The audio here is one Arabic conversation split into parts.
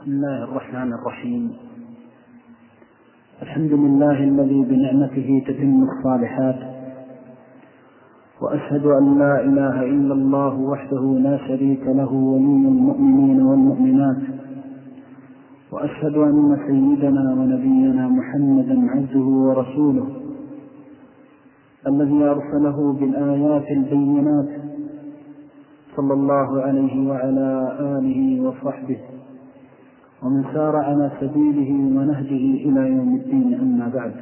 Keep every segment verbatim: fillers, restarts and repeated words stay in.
بسم الله الرحمن الرحيم. الحمد لله الذي بنعمته تتم الصالحات، وأشهد أن لا إله إلا الله وحده لا شريك له ولي المؤمنين والمؤمنات، وأشهد أن سيدنا ونبينا محمدا عبده ورسوله الذي أرسله بالآيات البينات صلى الله عليه وعلى آله وصحبه ومن سار على سبيله ونهجه إلى يوم الدين. أما بعد،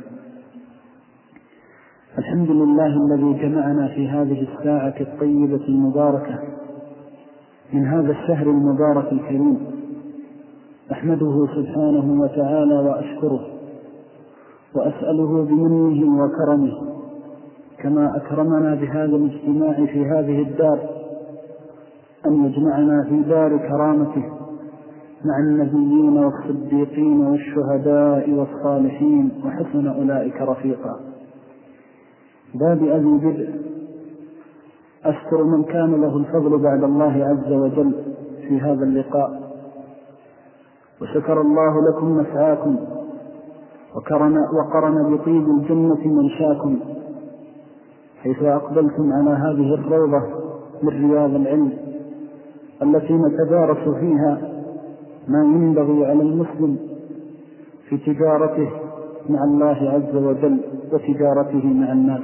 الحمد لله الذي جمعنا في هذه الساعة الطيبة المباركة من هذا الشهر المبارك الكريم، أحمده سبحانه وتعالى وأشكره وأسأله بمنه وكرمه كما أكرمنا بهذا الاجتماع في هذه الدار أن يجمعنا في دار كرامته مع النبيين والصديقين والشهداء والصالحين وحسن أولئك رفيقا. باب أبي بدء أشكر من كان له الفضل بعد الله عز وجل في هذا اللقاء، وشكر الله لكم مسعاكم وقرن, وقرن بطيب الجنة منشاكم، حيث أقبلتم على هذه الروضة من رياض العلم التي نتدارس فيها ما ينبغي على المسلم في تجارته مع الله عز وجل وتجارته مع الناس.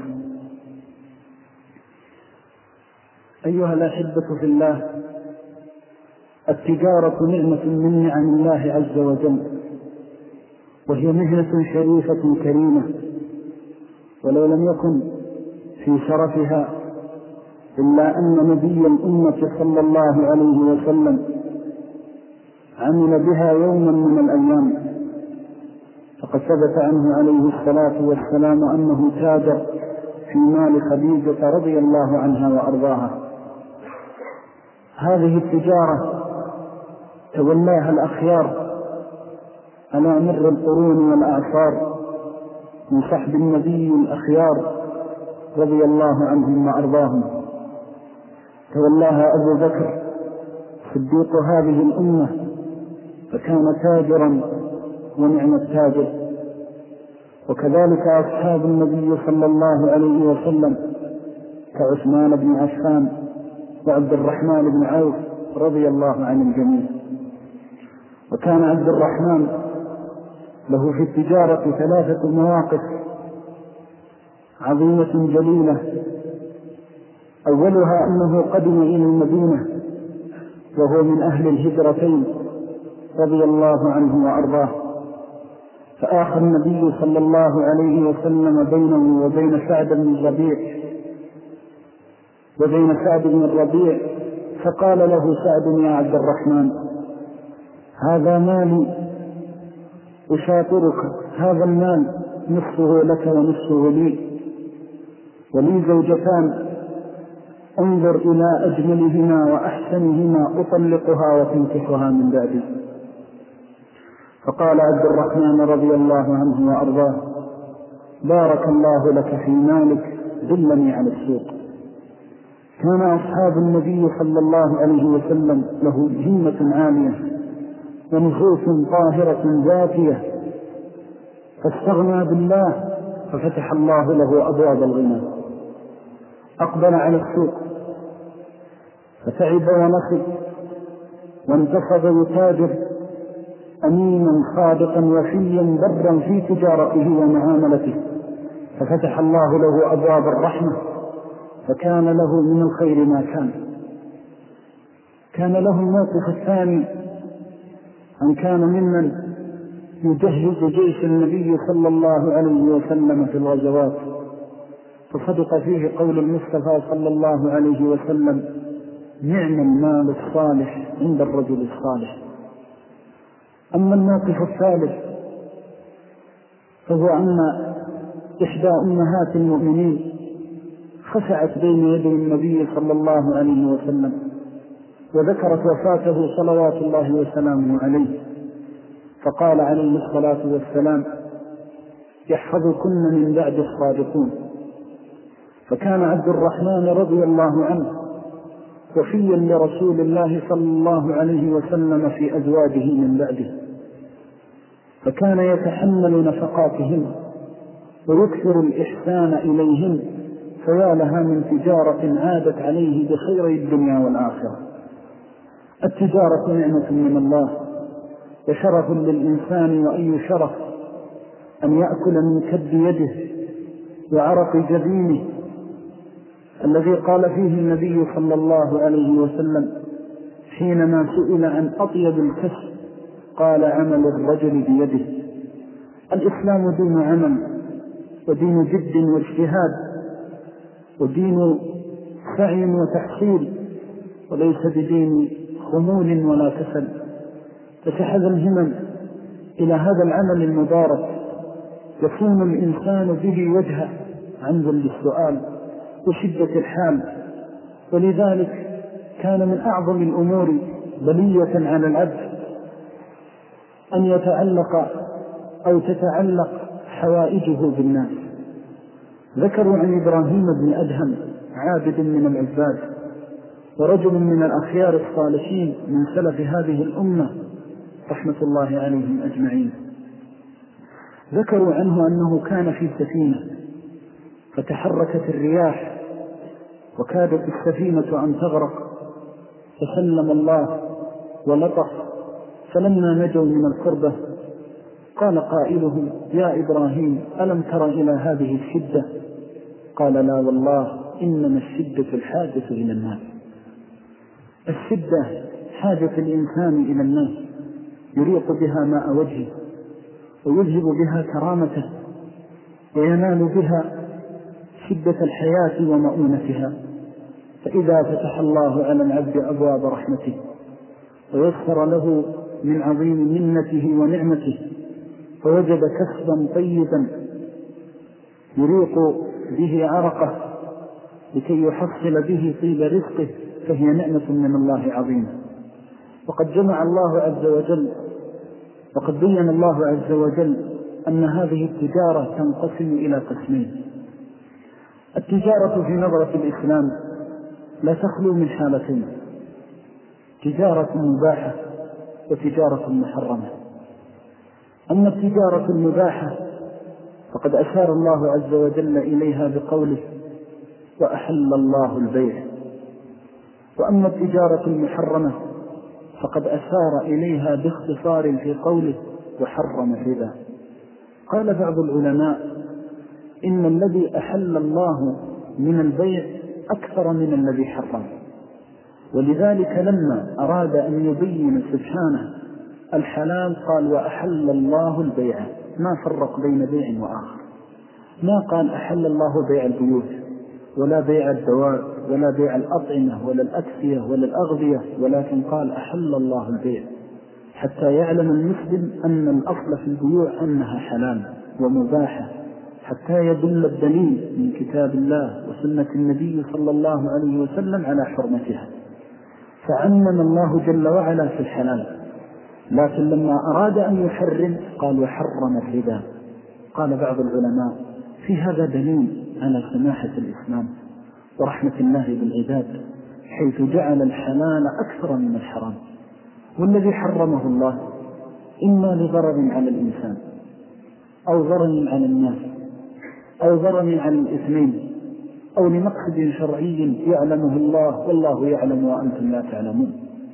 أيها الأحبة في الله، التجارة نعمة من نعم الله عز وجل، وهي مهنة شريفة كريمة، ولو لم يكن في شرفها إلا أن نبي الأمة صلى الله عليه وسلم عمل بها يوما من الأيام، فقد ثبت عنه عليه الصلاة والسلام أنه تاجر في مال خديجة رضي الله عنها وأرضاها. هذه التجارة تولاها الأخيار على مر القرون والأعصار من صحب النبي الأخيار رضي الله عنهم وأرضاهم. تولاها أبو بكر صديق هذه الأمة، فكان تاجرا ونعم التاجر، وكذلك أصحاب النبي صلى الله عليه وسلم كعثمان بن عفان وعبد الرحمن بن عوف رضي الله عن الجميع. وكان عبد الرحمن له في التجارة ثلاثة مواقف عظيمة جليلة. أولها أنه قدم إلى المدينة وهو من أهل الهجرتين رضي الله عنه وأرضاه، فآخى النبي صلى الله عليه وسلم بينه وبين سعد بن الربيع وبين سعد بن الربيع فقال له سعد: يا عبد الرحمن، هذا مالي أشاطرك، هذا المال نصفه لك ونصفه لي، ولي زوجتان، انظر إلى أجملهما وأحسنهما أطلقها وتنكحها من بعدي. فقال عبد الرحمن رضي الله عنه وأرضاه: بارك الله لك في مالك، دلني على السوق. كان أصحاب النبي صلى الله عليه وسلم له همة عالية ونفوس طاهرة ذاتية، فاستغنى بالله ففتح الله له أبواب الغنى. أقبل على السوق فتعب ونصب وانتصب يتاجر أمينا صادقا وفيا برا في تجارته ومعاملته، ففتح الله له أبواب الرحمة، فكان له من الخير ما كان. كان له الموقف الثاني أن كان ممن يجهز جيش النبي صلى الله عليه وسلم في الغزوات، فصدق فيه قول المصطفى صلى الله عليه وسلم: نعم المال الصالح عند الرجل الصالح. أما الموقف الثالث فهو أن إحدى أمهات المؤمنين خشعت بين يدي النبي صلى الله عليه وسلم وذكرت وفاته صلوات الله وسلامه عليه، فقال عليه الصلاة والسلام: يحفظكن من بعد الصادقون. فكان عبد الرحمن رضي الله عنه وفيا لرسول الله صلى الله عليه وسلم في أزواجه من بعده، فكان يتحمل نفقاتهم ويكثر الإحسان إليهم، فيا لها من تجارة عادت عليه بخير الدنيا والآخرة. التجارة نعمة من الله وشرف للإنسان، وأي شرف أن يأكل من كد يده وعرق جبينه، الذي قال فيه النبي صلى الله عليه وسلم حينما سئل عن أطيب الكسب قال عمل الرجل بيده. الإسلام دين عمل ودين جد واجتهاد ودين سعي وتحصيل، وليس بدين خمول ولا كسل. فتحذ الهمم إلى هذا العمل المبارك يكون الإنسان به وجهه عن ذل السؤال وشدة الحال. ولذلك كان من أعظم الأمور بلية على العبد أن يتعلق أو تتعلق حوائجه بالناس. ذكروا عن إبراهيم بن أدهم عابد من العباد ورجل من الأخيار الصالحين من سلف هذه الأمة رحمة الله عليهم أجمعين. ذكروا عنه أنه كان في سفينة فتحركت الرياح وكادت السفينة أن تغرق، فسلم الله ولطف، فلما نجوا من الكربة قال قائلهم يا إبراهيم ألم تر إلى هذه الشدة؟ قال لا والله إنما الشدة الحاجة إلى الناس. الشدة حاجة الإنسان إلى الناس يريق بها ماء وجهه ويذهب بها كرامته وينال بها شدة الحياة ومؤونتها. فإذا فتح الله على العبد أبواب رحمته ويسر له من عظيم منته ونعمته فوجد كسبا طيبا يريق به عرقه لكي يحصل به طيب رزقه، فهي نعمة من الله عظيمة. وقد جمع الله عز وجل وقد بين الله عز وجل أن هذه التجارة تنقسم إلى قسمين. التجارة في نظرة الإسلام لا تخلو من حالتين: تجارة مباحة وتجارة محرمة. أما التجارة المباحة فقد أشار الله عز وجل إليها بقوله وأحل الله البيع. وأما التجارة المحرمة فقد أشار إليها باختصار في قوله وحرم الربا. قال بعض العلماء إن الذي أحل الله من البيع أكثر من الذي حرم، ولذلك لما أراد أن يبين سبحانه الحلال قال وأحل الله البيع، ما فرق بين بيع وآخر. ما قال أحل الله بيع البيوت ولا بيع الدواب ولا بيع الأطعمة ولا الأكسية ولا الأغذية، ولكن قال أحل الله البيع حتى يعلم المسلم أن الأصل في البيوع أنها حلال ومباحة، حتى يدل الدليل من كتاب الله وسنة النبي صلى الله عليه وسلم على حرمتها. فعمم الله جل وعلا في الحلال، لكن لما أراد أن يحرم قال وحرم الربا. قال بعض العلماء في هذا دليل على سماحة الإسلام ورحمة الله بالعباد، حيث جعل الحلال أكثر من الحرام. والذي حرمه الله إما لضرر على الإنسان أو ضرر على الناس أو ضرر على الاثنين أو لمقصد شرعي يعلمه الله والله يعلم وأنتم لا تعلمون.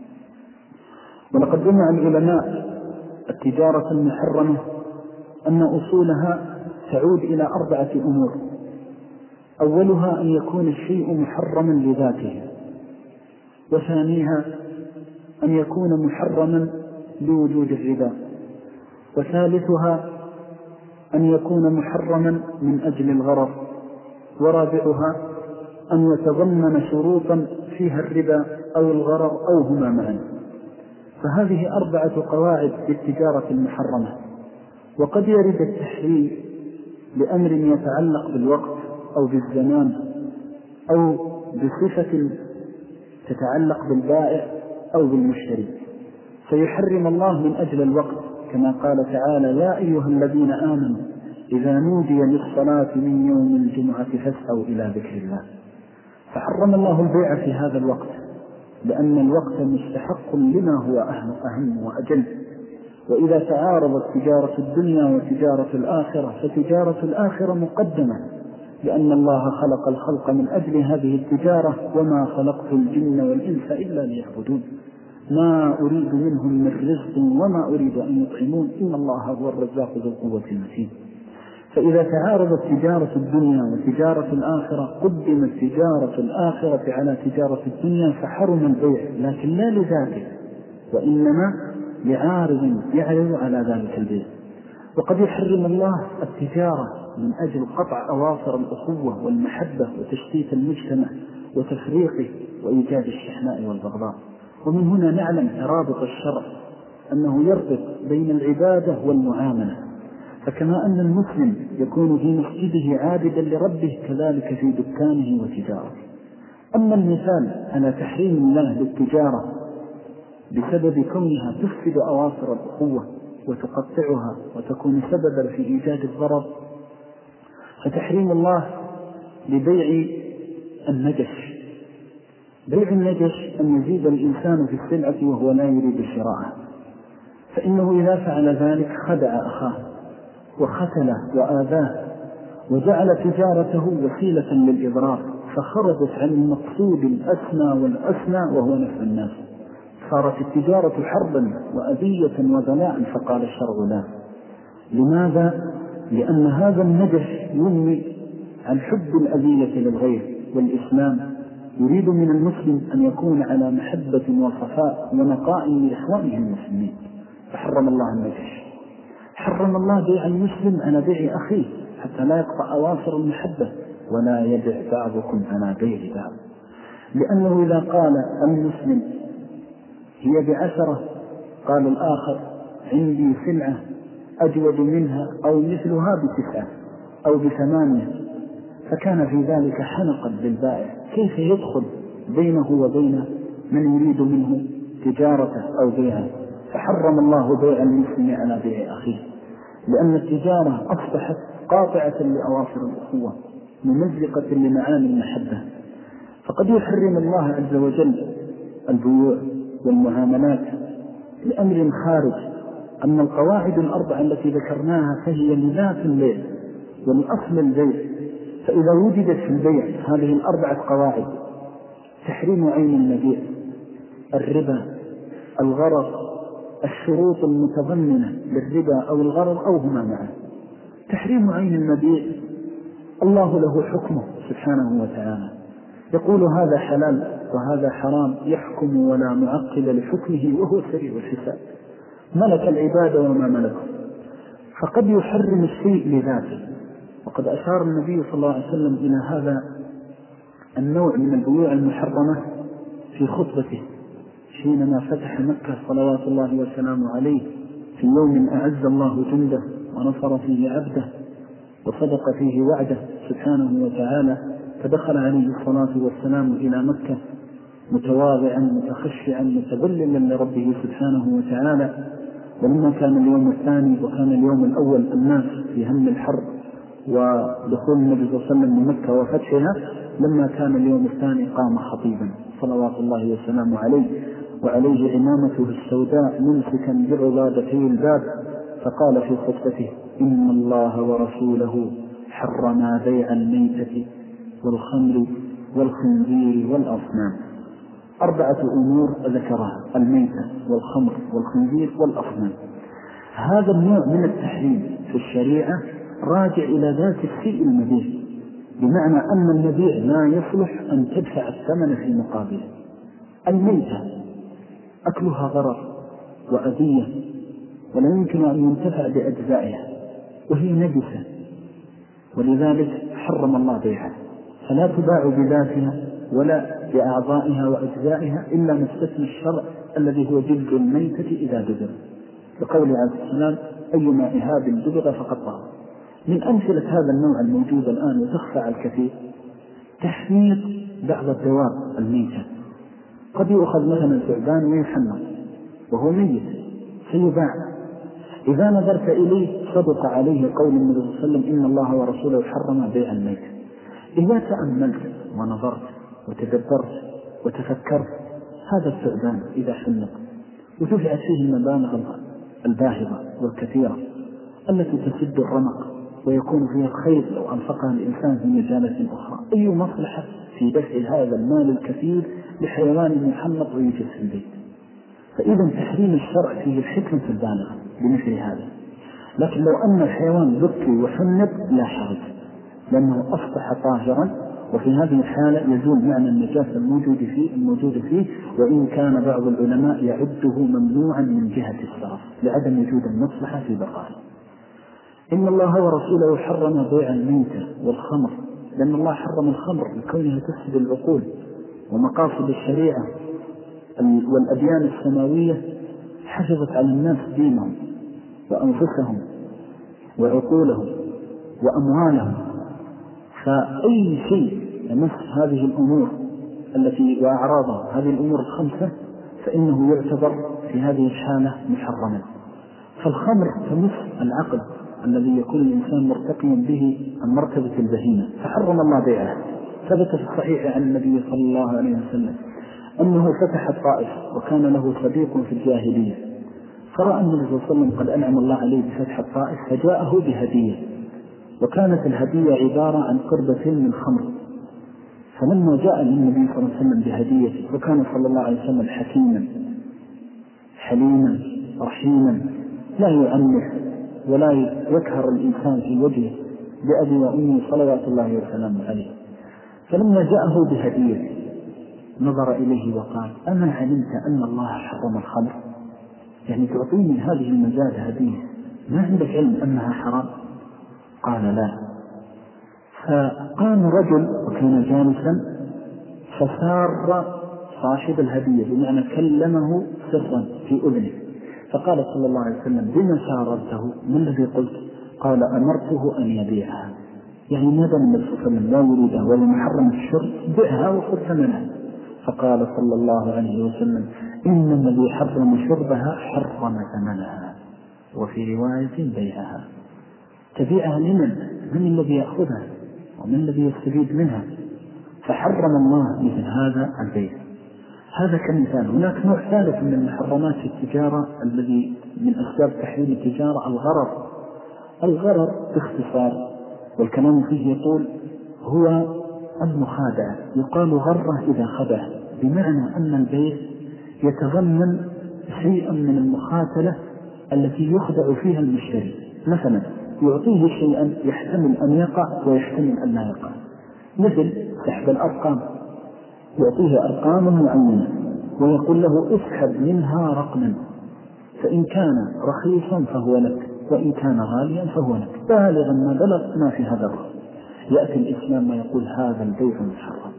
ولقد جمع العلماء التجارة المحرمة أن أصولها تعود إلى أربعة أمور. أولها أن يكون الشيء محرما لذاته، وثانيها أن يكون محرما لوجود الربا، وثالثها أن يكون محرما من أجل الغرر، ورابعها أن يتضمن شروطا فيها الربا أو الغرر أو هما معا. فهذه أربعة قواعد للتجارة المحرمة. وقد يرد التحريم لأمر يتعلق بالوقت أو بالزمان أو بصفة تتعلق بالبائع أو بالمشتري، فيحرم الله من أجل الوقت كما قال تعالى يا أيها الذين آمنوا إذا نودي للصلاة من يوم الجمعة فاسعوا إلى ذكر الله. فحرم الله البيع في هذا الوقت لأن الوقت مستحق لما هو أهم وأجل. وإذا تعارضت تجارة الدنيا وتجارة الآخرة فتجارة الآخرة مقدمة، لأن الله خلق الخلق من أجل هذه التجارة: وما خلقت الجن والإنس إلا ليعبدون ما أريد منهم من رزق وما أريد أن يطعمون إن الله هو الرزاق ذو القوة المتين. فإذا تعارضت تجارة الدنيا وتجارة الآخرة قدمت تجارة الآخرة على تجارة الدنيا فحرم البيع، لكن لا لذاته، وإنما لعارض يعرض على ذلك البيع. وقد يحرم الله التجارة من أجل قطع أواصر الأخوة والمحبة وتشتيت المجتمع وتفريقه وإيجاد الشحناء والبغضاء. ومن هنا نعلم ترابط الشرع أنه يربط بين العبادة والمعاملة، فكما أن المسلم يكون في مسجده عابدا لربه كذلك في دكانه وتجارته. أما المثال على تحريم الله للتجارة بسبب كونها تفسد أواصر الأخوة وتقطعها وتكون سببا في إيجاد الضرر، فتحريم الله لبيع النجش. بيع النجش أن يزيد الإنسان في السلعة وهو لا يريد شراءها، فإنه إذا فعل ذلك خدع أخاه وختله وآذاه وجعل تجارته وسيلة للإضرار، فخرجت عن المقصود الأسنى والأسنى وهو نفع الناس. صارت التجارة حربا وأذية وذلاء، فقال الشرع لا. لماذا؟ لأن هذا النجش ينمي عن حب الأذية للغير، والإسلام يريد من المسلم أن يكون على محبة وصفاء ونقاء لإخوانه المسلمين، فحرم الله النجش. حرم الله بيع المسلم على بيع أخيه حتى لا يقطع أواصر المحبة، ولا يبيع بعضكم على بيع بعض، لأنه إذا قال المسلم هي بعشرة قال الآخر عندي سلعة أجود منها أو مثلها بتسعة أو بثمانية، فكان في ذلك حنقا للبائع، كيف يدخل بينه وبين من يريد منه تجارته أو بيعه؟ فحرم الله بيع المسلم على بيع أخيه، لأن التجارة أصبحت قاطعة لأواصر الأخوة ممزقة لمعاني المحبة. فقد يحرم الله عز وجل البيوع والمعاملات لأمر خارج. أما القواعد الأربعة التي ذكرناها فهي لذات البيع والأصل البيع، فإذا وجدت في البيع هذه الأربعة قواعد: تحريم عين المبيع، الربا، الغرر، الشروط المتضمنة للربا أو الغرر أو هما معا. تحريم عين المبيع الله له حكمه سبحانه وتعالى، يقول هذا حلال وهذا حرام، يحكم ولا معقل لحكمه وهو سريع الحساب، ملك العباد وما ملكه. فقد يحرم الشيء لذاته، وقد أشار النبي صلى الله عليه وسلم إلى هذا النوع من البيوع المحرمة في خطبته حينما فتح مكة صلوات الله وسلامه عليه في يوم أعز الله جنده ونصر فيه عبده وصدق فيه وعده سبحانه وتعالى، فدخل عليه الصلاة والسلام إلى مكة متواضعا متخشعا متذللا لربه سبحانه وتعالى. ولما كان اليوم الثاني وكان اليوم الأول الناس في هم الحرب ودخول النبي صلى الله عليه وسلم لمكة وفتحها، لما كان اليوم الثاني قام خطيبا صلوات الله وسلامه عليه وعليه عمامته السوداء ممسكا بعضادتي الباب، فقال في خطبته: إن الله ورسوله حرما بيع الميتة والخمر والخنزير والأصنام. أربعة أمور ذكرها: الميتة والخمر والخنزير والأصنام. هذا النوع من التحريم في الشريعة راجع إلى ذات الشيء المبيع، بمعنى أن المبيع لا يصلح أن تدفع الثمن في مقابله. الميتة أكلها ضرر وأذية ولا يمكن أن ينتفع بأجزائها وهي نجسة، ولذلك حرم الله بيعها، فلا تباع بذاتها ولا بأعضائها وأجزائها إلا ما استثنى الشرع الذي هو جلد الميتة إذا دبر، بقول عليه السلام: أيما إهاب دبر فقد طهر. من أمثلة هذا النوع الموجود الآن وتخفى على الكثير تحميط بعض الدواب الميتة. قد يؤخذ مثلا ثعبان ويحمر وهو ميت سيباع، إذا نظرت إليه صدق عليه قول النبي صلى الله عليه وسلم: إن الله ورسوله حرم بيع الميت. إذا تأملت ونظرت وتدبرت وتفكرت هذا الثعبان إذا حنق ودفعت فيه المبالغ الباهظة والكثيرة التي تسد الرمق ويكون فيها الخير لو أنفقها الإنسان في مجالة أخرى، أي مصلحة في دفع هذا المال الكثير لحيوان محنق ويوجد في البيت؟ فإذا تحريم الشرع فيه الحكمة البالغة بمثل هذا. لكن لو أن الحيوان ذكي وحنق لا حرج، لأنه أصبح طاهرا، وفي هذه الحالة يزول معنى النجاسة الموجود فيه الموجود فيه وإن كان بعض العلماء يعده ممنوعا من جهة الصرف لعدم وجود المصلحة في بقائه. إن الله ورسوله حرم بيع الميتة والخمر، لأن الله حرم الخمر لكونها تفسد العقول، ومقاصد الشريعة والأديان السماوية حفظت على الناس دينهم وأنفسهم وعقولهم وأموالهم. فأي شيء يمس هذه الأمور التي وأعراضها هذه الأمور الخمسة فإنه يعتبر في هذه الحالة محرما. فالخمر تمس العقل الذي يكون الإنسان مرتقيا به عن مرتبة البهيمة، فحرم الله بيعه. ثبت في الصحيح عن النبي صلى الله عليه وسلم أنه فتح الطائف وكان له صديق في الجاهلية، فرأى النبي صلى الله عليه وسلم قد أنعم الله عليه بفتح الطائف فجاءه بهدية، وكانت الهدية عبارة عن قربة من خمر. فلما جاء للنبي صلى الله عليه وسلم بهدية، وكان صلى الله عليه وسلم حكيما حليما رحيما لا يعنف ولا يكهر الإنسان في وجهه بأبي وأمي صلوات الله وسلامه عليه، فلما جاءه بهدية نظر إليه وقال: أما علمت أن الله حرم الخمر؟ يعني تعطيني هذه المزاد هدية، ما عندك علم أنها حرام؟ قال: لا. فقام رجل وكان جالسا فسار صاحب الهدية، بمعنى كلمه سرا في أذنه، فقال صلى الله عليه وسلم: بما ساررته؟ من الذي قلت؟ قال: أمرته أن يبيعها. يعني ماذا النبي صلى الله عليه وسلم لا يريدها ولا محرم الشرب، بيعها وخذ ثمنها. فقال صلى الله عليه وسلم: إن الذي حرم شربها حرم ثمنها، وفي رواية بيعها. تبيعها لمن؟ من الذي يأخذها ومن الذي يستفيد منها؟ فحرم الله مثل هذا البيع. هذا كمثال. هناك نوع ثالث من محرمات التجارة الذي من أسباب تحريم التجارة الغرر. الغرر باختصار والكلام فيه يقول هو المخادعة، يقال غره إذا خدع، بمعنى أن البيع يتضمن شيئا من المخاتلة التي يخدع فيها المشتري. مثلا يعطيه شيئا يحتمل أن يقع ويحتمل أن لا يقع، مثل سحب الأرقام، يعطيه أرقاما معينة ويقول له: اسحب منها رقما، فإن كان رخيصا فهو لك، وإن كان غاليا فهو لك، بالغا ما بلغ ما في هذا الرقم. يأتي الإسلام ويقول: هذا البيع محرم.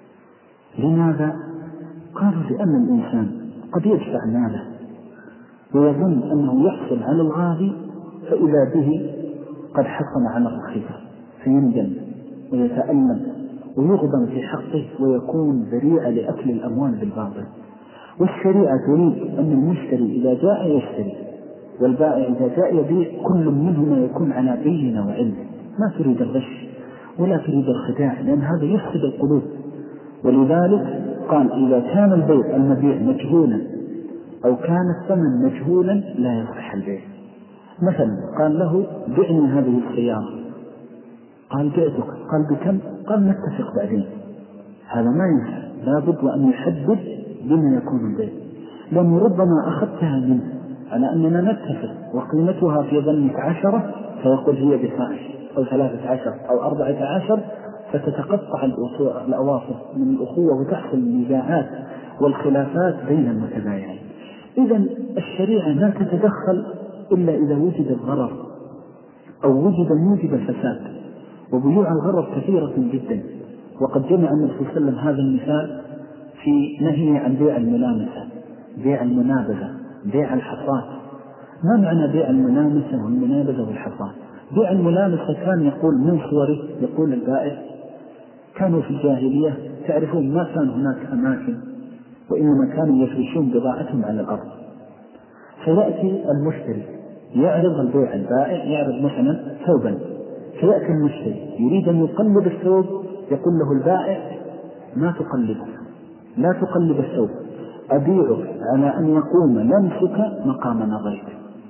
لماذا؟ قالوا: لأن الإنسان قد يدفع ماله ويظن أنه يحصل على الغالي، فإذا به قد حصل على الرخيص، فيندم ويتألم ويغضب في حقه ويكون ذريعة لأكل الأموال بالباطل. والشريعة تريد أن المشتري إذا جاء يشتري، والبائع إذا جاء يبيع، كل منهما يكون على بينة وعلم، ما تريد الغش ولا تريد الخداع، لأن هذا يفسد القلوب. ولذلك قال: إذا كان البيع المبيع مجهولا أو كان الثمن مجهولا لا يصح البيع. مثلا قال له: بعني هذه السيارة، قال: بعتك، قال: بكم؟ قال: نتفق بعدين. هذا ما ينفع، لابد أن يحدد بما يكون البيع، لأنه ربما أخذتها منه على أننا نتفق وقيمتها في ظنك عشرة، فيقول هي بخمسة أو ثلاثة عشر أو أربعة عشر، فتتقطع الأواصر من الأخوة وتحصل النزاعات والخلافات بين المتبايعين. إذن الشريعة لا تتدخل إلا إذا وجد الضرر أو وجد موجب الفساد، وبيوع الغرر كثيرة جدا. وقد جمع النبي صلى الله عليه وسلم هذا المثال في نهي عن بيع الملامسة، بيع المنابذة، بيع الحصات. ما معنى بيع الملامسة والمنابذة والحصات؟ بيع الملامسة كان يقول من صوره، يقول البائع: كانوا في الجاهلية تعرفون ما كان هناك أماكن، وإنما كانوا يفرشون بضاعتهم على الأرض، فيأتي المشتري يعرض البيع، البائع يعرض مثلا ثوبا، فيأتي المشتري يريد أن يقلب الثوب، يقول له البائع: ما تقلبه، لا تقلب الثوب، أبيعك على أن يقوم لمسك مقام نظرك.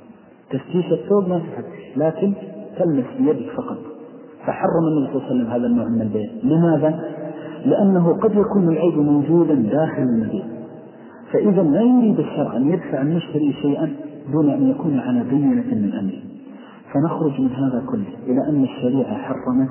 تفتيش الثوب ما تفتش، لكن تلمس بيدك فقط. فحرم النبي صلى الله عليه وسلم هذا النوع من البيع. لماذا؟ لأنه قد يكون العيب موجودا داخل المبيع، فإذا لا يريد الشرع أن يدفع المشتري شيئا دون أن يكون على بينة من أمره. فنخرج من هذا كله إلى أن الشريعة حرمت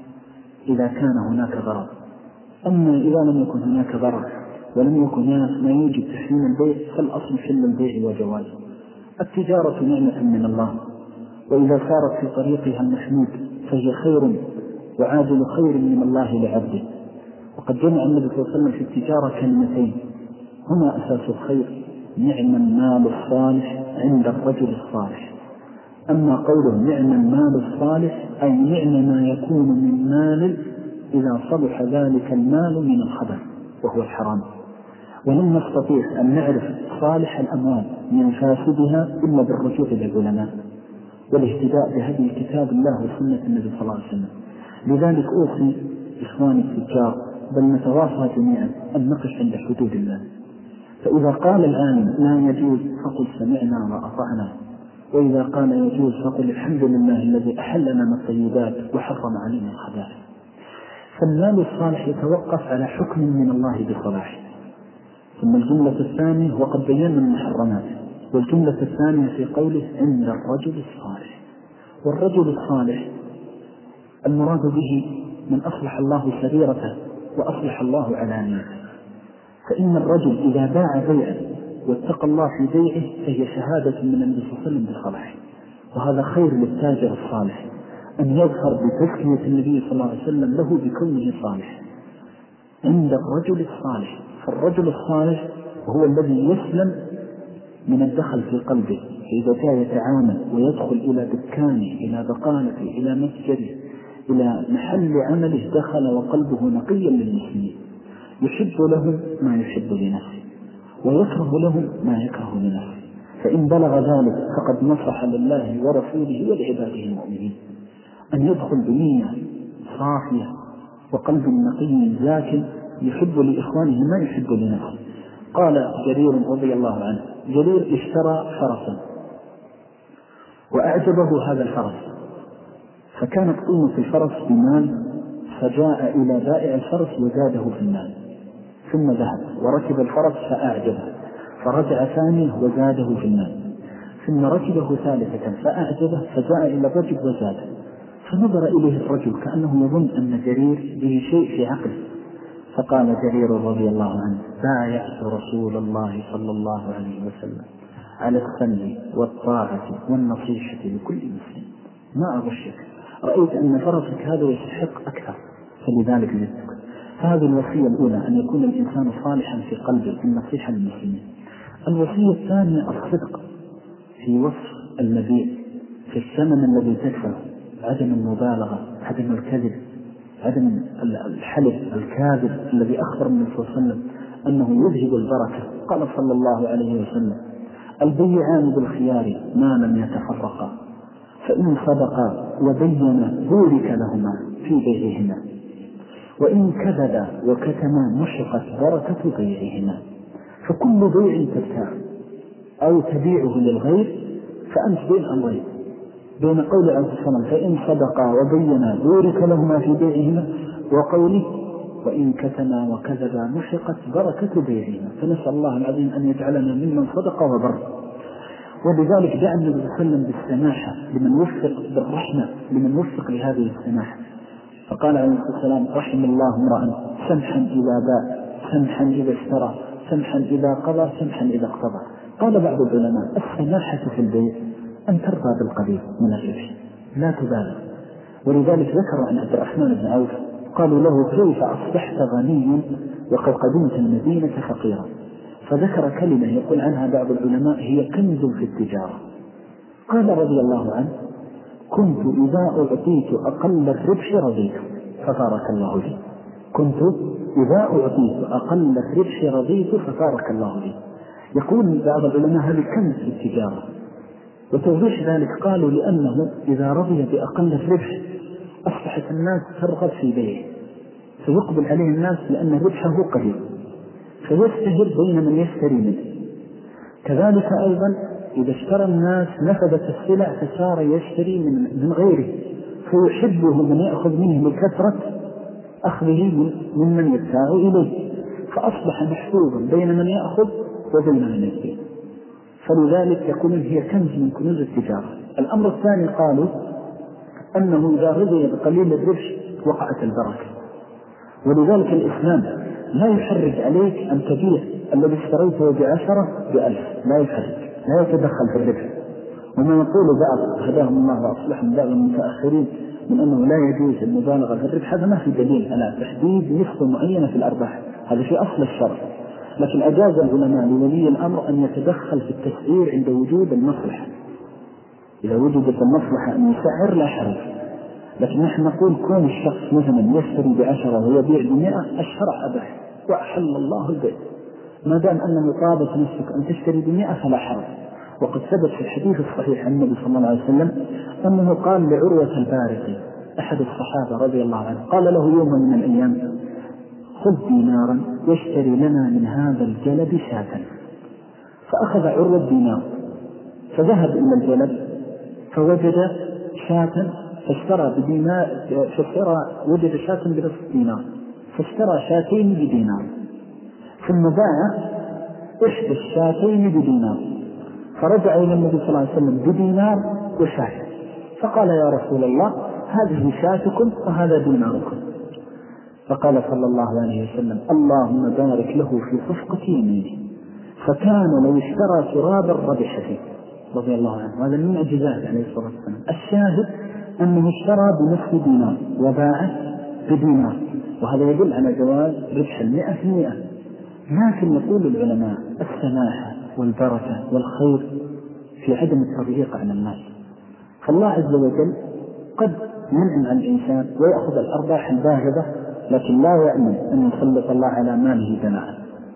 إذا كان هناك ضرر. أما إذا لم يكن هناك ضرر ولم يكن ما يوجد تحريم البيع فالأصل حل البيع وجوازه. التجارة نعمة من الله، وإذا سارت في طريقها المحمود فهي خير وعاجل خير من الله لعبده. وقد جمع النبي صلى الله عليه وسلم في التجارة كلمتين هما أساس الخير: نعم المال الصالح عند الرجل الصالح. أما قوله نعم المال الصالح أي نعم ما يكون من مال إذا صلح ذلك المال من الخبث وهو الحرام. ولم نستطيع أن نعرف صالح الأموال من فاسدها إلا بالرجوع إلى العلماء والاهتداء بهدي كتاب الله وسنة النبي صلى الله عليه وسلم. لذلك أوصي إخواني التجار بل نتواصى جميعا أن نقف عند حدود الله. فإذا قال العالم لا يجوز فقل سمعنا وأطعنا، وإذا قال يجوز فقل الحمد لله الذي أحل لنا الطيبات وحرم علينا الخبائث. فالمال الصالح يتوقف على حكم من الله بصلاحه. ثم الجملة الثانية وقد بينا المحرمات، والجملة الثانية في قوله عند الرجل الصالح. والرجل الصالح المراد به من أصلح الله سريرته وأصلح الله علانيته. فإن الرجل إذا باع بيعا واتقى الله في بيعه فهي شهادة من النبي صلى الله عليه وسلم بصلاحه، وهذا خير للتاجر الصالح أن يظهر بتزكية النبي صلى الله عليه وسلم له بكونه صالح عند الرجل الصالح. فالرجل الصالح هو الذي يسلم من الدخل في قلبه، إذا جاء يتعامل ويدخل إلى دكانه إلى بقالته إلى مسجده إلى محل عمله دخل وقلبه نقيا للمسلمين، يحب لهم ما يحب لنفسه ويكره لهم ما يكره لنفسه. فإن بلغ ذلك فقد نصح لله ورسوله ولعباده المؤمنين أن يدخل بنية صافية وقلب نقي زاكٍ يحب لإخوانه ما يحب لنفسه. قال جرير رضي الله عنه: جرير اشترى فرسا وأعجبه هذا الفرس، فكانت قيمة الفرس بمال، فجاء إلى بائع الفرس وزاده في المال، ثم ذهب وركب الفرس فأعجبه، فرجع ثانيه وزاده في المال، ثم ركبه ثالثة فأعجبه فجاء إلى الرجل وزاده، فنظر إليه الرجل كأنه يظن أن جرير به شيء في عقله، فقال جرير رضي الله عنه: بايعت رسول الله صلى الله عليه وسلم على السمع والطاعة والنصيحة لكل مسلم، ما أغشك، رأيت أن فرسك هذا يستحق أكثر فلذلك جدك. فهذه الوصية الأولى، أن يكون الإنسان صالحا في قلبه النصيحة للمسلمين. الوصية الثانية الصدق في وصف المبيع، في الثمن الذي تدفعه، عدم المبالغة، عدم الكذب، عدم الحلف الكاذب الذي أخبر النبي صلى الله عليه وسلم أنه يذهب البركة. قال صلى الله عليه وسلم: البيعان بالخيار ما لم يتفرقا، فإن صدقا وبينا بورك لهما في بيعهما، وإن كذبا وكتما محقت بركة بيعهما. فكل بيع تبتاع أو تبيعه للغير فأنت بين أمرين، بين قول عليه السلام: فإن صدقا وبينا بورك لهما في بيعهما، وقوله: وإن كتما وكذبا محقت بركة بيعهما. فنسأل الله العظيم أن يجعلنا ممن صدق وبر. ولذلك دعا النبي صلى الله عليه وسلم بالسماحة لمن وفق، بالرحمة لمن وفق لهذه السماحة، فقال عليه السلام: رحم الله امرأ سمحا إذا باع، سمحا إذا اشترى، سمحا إذا قضى، سمحا إذا اقتضى. قال بعض العلماء: السماحة في البيع أن ترضى بالقليل من الربح لا تبالغ. ولذلك ذكر عن عبد الرحمن بن عوف قالوا له: كيف أصبحت غنيا وقد قدمت المدينة فقيرا؟ فذكر كلمة يقول عنها بعض العلماء هي كنز في التجارة. قال رضي الله عنه: كنت إذا أعطيت أقل الربح رضيت فبارك الله لي. كنت إذا أعطيت أقل الربح رضيت فبارك الله لي. يقول بعض العلماء هذه كنز في التجارة. وتوضيح ذلك قالوا: لأنه إذا رضي بأقل الربح أصبحت الناس ترغب في بيعه، فيقبل عليه الناس لأن ربحه قليل، فيستهر بين من يشتري منه. كذلك أيضا إذا اشترى الناس نفذت السلع فصار يشتري من, من غيره فيحبه من يأخذ منه لكثرة أخذه ممن يدفع إليه، فأصبح محفوظا بين من يأخذ وبين من يشتري. فلذلك يقولون هي كنز من كنوز التجارة. الأمر الثاني قالوا أنه إذا رضي بقليل الربح وقعت البركة، ولذلك الإسلام لا يحرج عليك أن تبيع الذي اشتريته بعشرة بألف، لا يحرج، لا يتدخل في الربح. وما يقول بعض هداهم الله وأصلحهم بعض المتأخرين من أنه لا يجوز المبالغة في الربح، هذا ما في دليل على تحديد نسبة معينة في الأرباح، هذا في أصل الشرع. لكن أجاز العلماء لولي الأمر أن يتدخل في التسعير عند وجود المصلحة، إذا وجدت المصلحة أن يسعر لا حرج. لكن نحن نقول كون الشخص مثلا يشتري بعشرة ويبيع بمئة، الشرع أباح وأحل الله البيع، ما دام أنه طابت نفسك أن تشتري بمئة فلا حرج. وقد ثبت في الحديث الصحيح عن النبي صلى الله عليه وسلم أنه قال لعروة البارقي أحد الصحابة رضي الله عنه، قال له يوم من الأيام خذ دينارا يشتري لنا من هذا الجلب شاة. فأخذ عروة دينار فذهب إلى الجلب فوجد شاة فاشترى بدينار، فاشترى وجد شاة بنصف دينار فاشترى شاتين بدينار، ثم باع إحدى الشاتين بدينار، فرجع إلى النبي صلى الله عليه وسلم بدينار وشاة، فقال يا رسول الله هذه شاتكم وهذا ديناركم. فقال صلى الله عليه وسلم اللهم بارك له في صفقة يمينه، فكان لو اشترى ترابا ربح فيه رضي الله عنه. هذا من معجزات عليه الصلاة والسلام. الشاهد أنه اشترى بنصف دينار وباع بدينار، وهذا يدل على جواز ربح المئة في المئة. لكن يقول العلماء السماحة والبركة والخير في عدم التضييق على الناس. فالله عز وجل قد ينعم على الإنسان ويأخذ الأرباح الباهظة، لكن لا يأمن أن يسلط الله على ماله دناء،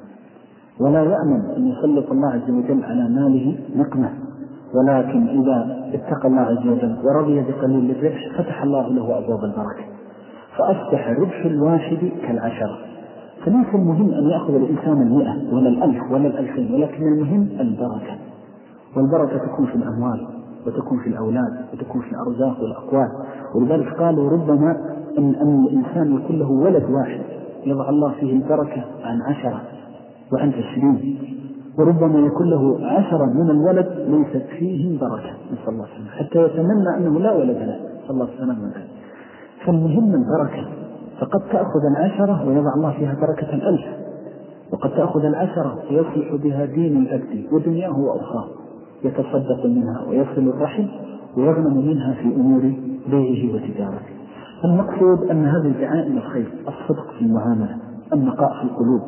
ولا يأمن أن يسلط الله عز وجل على ماله نقمة. ولكن إذا اتقى الله عز وجل ورضي بقليل الربح فتح الله له أبواب البركة، فأصبح ربح الواحد كالعشرة. فليس المهم أن يأخذ الإنسان المئة ولا الألف ولا الألفين، ولكن المهم البركة. والبركة تكون في الأموال وتكون في الأولاد وتكون في الأرزاق والأقوال. ولذلك قالوا ربما أن, أن الإنسان يكون له ولد واحد يضع الله فيه البركة عن عشرة وعن عشرين، وربما يكون له عشرة من الولد ليست فيه بركة نسأل الله سبحانه، حتى يتمنى أنه لا ولد له نسأل الله سبحانه. فالمهم البركة، فقد تأخذ العشرة ويضع الله فيها بركة الألف، وقد تأخذ العشرة ويصلح بها دين الأبد ودنياه وأخرى، يتصدق منها ويصل الرحم ويغنم منها في أمور بيعه وتجارته. المقصود أن هذه دعائم الخير: الصدق في المعاملة، النقاء في القلوب،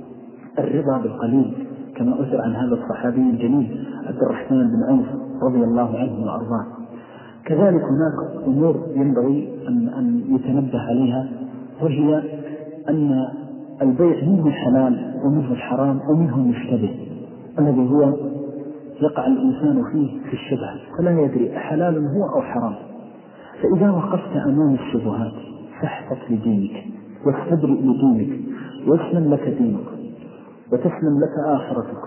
الرضا بالقليل، كما أثر عن هذا الصحابي الجليل عبد الرحمن بن عوف رضي الله عنه وأرضاه. كذلك هناك أمور ينبغي أن, أن يتنبه عليها، وهي أن البيع منه الحلال ومنه الحرام ومنه المشتبه الذي هو يقع الإنسان فيه في الشبه فلا يدري أحلال هو أو حرام. فإذا وقفت أمام الشبهات فاحفظ لدينك واستبرئ لدينك واسلم لك دينك وتسلم لك آخرتك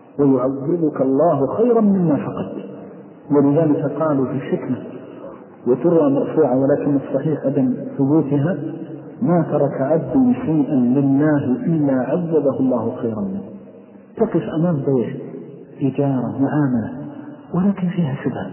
ويعوضك الله خيرا مما فقدت. ولذلك قالوا في الحكمة وتروى مرفوعة ولكن الصحيح عدم ثبوتها: ما ترك عبد شيئا لله إلا عوضه الله خيرا منه. تقف أمام بيع تجارة معاملة ولكن فيها شبهة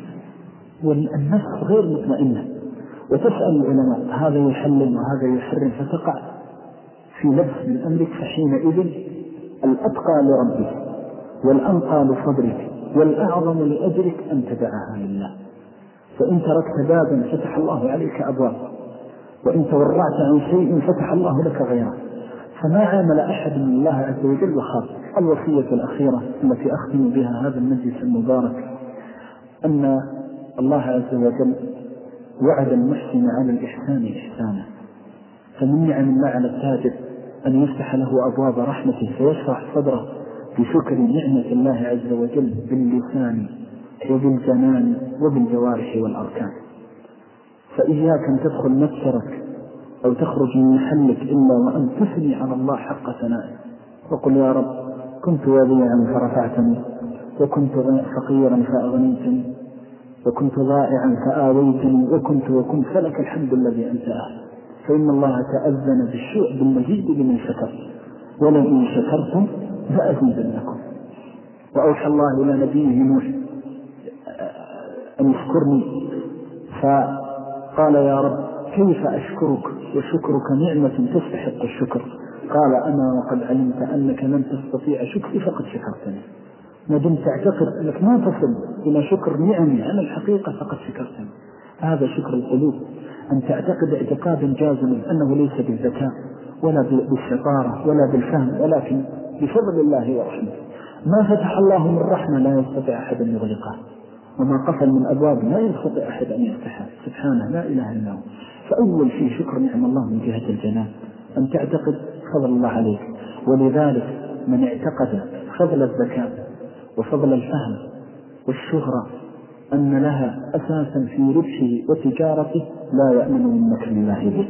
والنفس غير مطمئنة، وتسأل العلماء هذا يحلل وهذا يحرم، فتقع في لبس من أمرك. فحينئذ الأتقى لربك والأنقى لصدرك والأعظم لأجرك أن تدعها لله. فإن تركت بابا فتح الله عليك أبواب، وإن تورعت عن شيء فتح الله لك غيره. فما عامل أحد من الله عز وجل وخاف. الوصية الأخيرة التي أختم بها هذا المجلس المبارك أن الله عز وجل وعد المحسن على الإحسان إحسانا، فمن نعم الله على التاجر أن يفتح له أبواب رحمته فيشرح صدره بشكر نعمة الله عز وجل باللسان وبالجنان وبالجوارح والأركان. فإياك أن تدخل متجرك أو تخرج من محلك إلا وأن تثني على الله حق ثنائه وقل يا رب كنت وضيعا فرفعتني، وكنت فقيرا فأغنيتني، وكنت ضائعا فآويتني، وكنت وكنت فلك الحمد الذي أنت أهل. فإن الله تأذن بالشيء بالمزيد لمن شكر، ولئن شكرتم فأزيدنكم. وأوحى الله إلى نبيه نوح أن يشكرني، فقال يا رب كيف أشكرك وشكرك نعمة تستحق الشكر؟ قال أنا وقد علمت أنك لن تستطيع شكري فقد شكرتني. ما دمت تعتقد أنك ما تصل إلى شكر نعمي على الحقيقة فقد شكرتني. هذا شكر القلوب، أن تعتقد اعتقادا جازما أنه ليس بالذكاء ولا بالشطارة ولا بالفهم، ولكن بفضل الله ورحمته. ما فتح الله من رحمة لا يستطيع أحد أن يغلقها، وما قفل من أبواب لا يستطيع أحد أن يفتحها، سبحانه لا إله إلا هو. فأول شيء شكر نعم الله من جهة الجنان، أن تعتقد فضل الله عليك. ولذلك من اعتقد فضل الذكاء وفضل الفهم والشهرة أن لها أساسا في ربحه وتجارته لا يأمن من مكر الله به.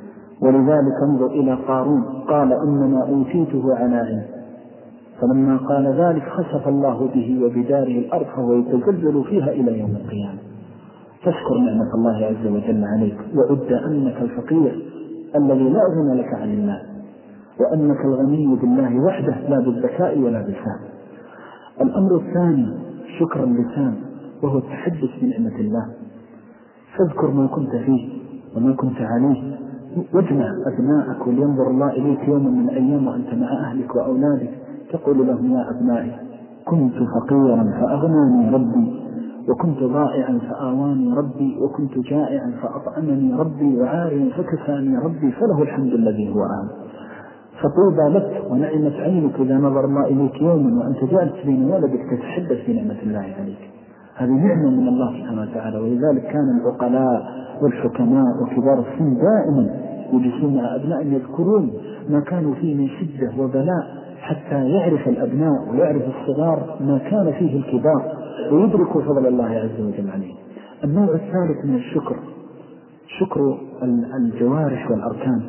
ولذلك انظر إلى قارون، قال إنما أوتيته على علم، فلما قال ذلك خسف الله به وبداره الأرض فهو يتزلزل فيها إلى يوم القيامة. تشكر نعمة الله عز وجل عليك، وعد أنك الفقير الذي لا غنى لك عن الله، وأنك الغني بالله وحده لا بالذكاء ولا بالفهم. الأمر الثاني شكر اللسان، وهو التحدث بنعمة الله. فاذكر ما كنت فيه وما كنت عليه، واجمع أبنائك ولينظر الله إليك يوما من الأيام وأنت مع أهلك وأولادك تقول لهم يا أبنائي كنت فقيرا فأغناني ربي، وكنت ضائعا فآواني ربي، وكنت جائعا فأطعمني ربي، وعاريا فكساني ربي، فله الحمد الذي هو أهل. فطوبى لك ونعمت عينك إذا نظر الله إليك يوما وأنت جالس بين ولدك تتحدث بنعمة الله عليك. هذه نعمة من الله سبحانه وتعالى. ولذلك كان العقلاء والحكماء وكبار السن دائما يجلسون مع أبنائهم يذكرون ما كانوا فيه من شدة وبلاء، حتى يعرف الأبناء ويعرف الصغار ما كان فيه الكبار ويدركوا فضل الله عز وجل عليه. النوع الثالث من الشكر شكر الجوارح والأركان،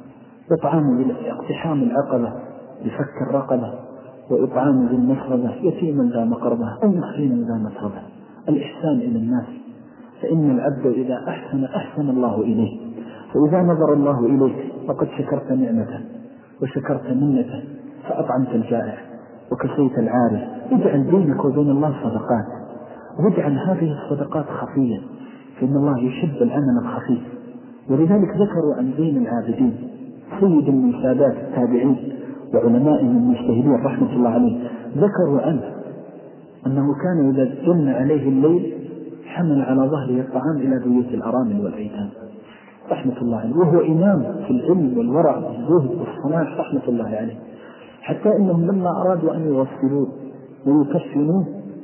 إطعام باقتحام العقبة بفك الرقبة، وإطعام ذي المسربة يتيما ذا مقربة أو مسكينا ذا مسربة. الإحسان إلى الناس، فإن العبد إذا أحسن أحسن الله إليه، فإذا نظر الله إليك فقد شكرت نعمته وشكرت منته، فأطعمت الجائع وكسيت العاري. اجعل بينك وبين الله صدقات، واجعل هذه الصدقات خفية، فإن الله يحب العمل الخفي. ولذلك ذكروا عن زين العابدين سيد من سادات التابعين وعلمائهم المجتهدين رحمة الله عليه، ذكروا عنه أنه كان إذا جن عليه الليل حمل على ظهره الطعام إلى بيوت الأرامل والأيتام رحمة الله عليه، وهو إمام في العلم والورع والزهد والصلاح رحمة الله عليه. حتى إنهم لما أرادوا أن يغسلوه ويكفنوه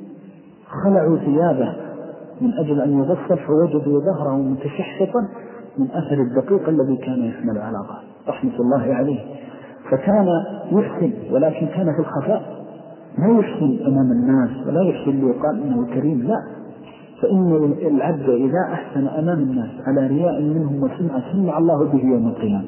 خلعوا ثيابه من أجل أن يغسل، فوجدوا ظهره متشحطا من أثر الدقيق الذي كان يحمل على ظهره رحمة الله عليه. فكان يحسن، ولكن كان في الخفاء، لا يحسن أمام الناس ولا يحسن ليقال إنه كريم، لا. فإن العبد إذا أحسن أمام الناس على رياء منهم وسمع سمع الله به يوم القيامة،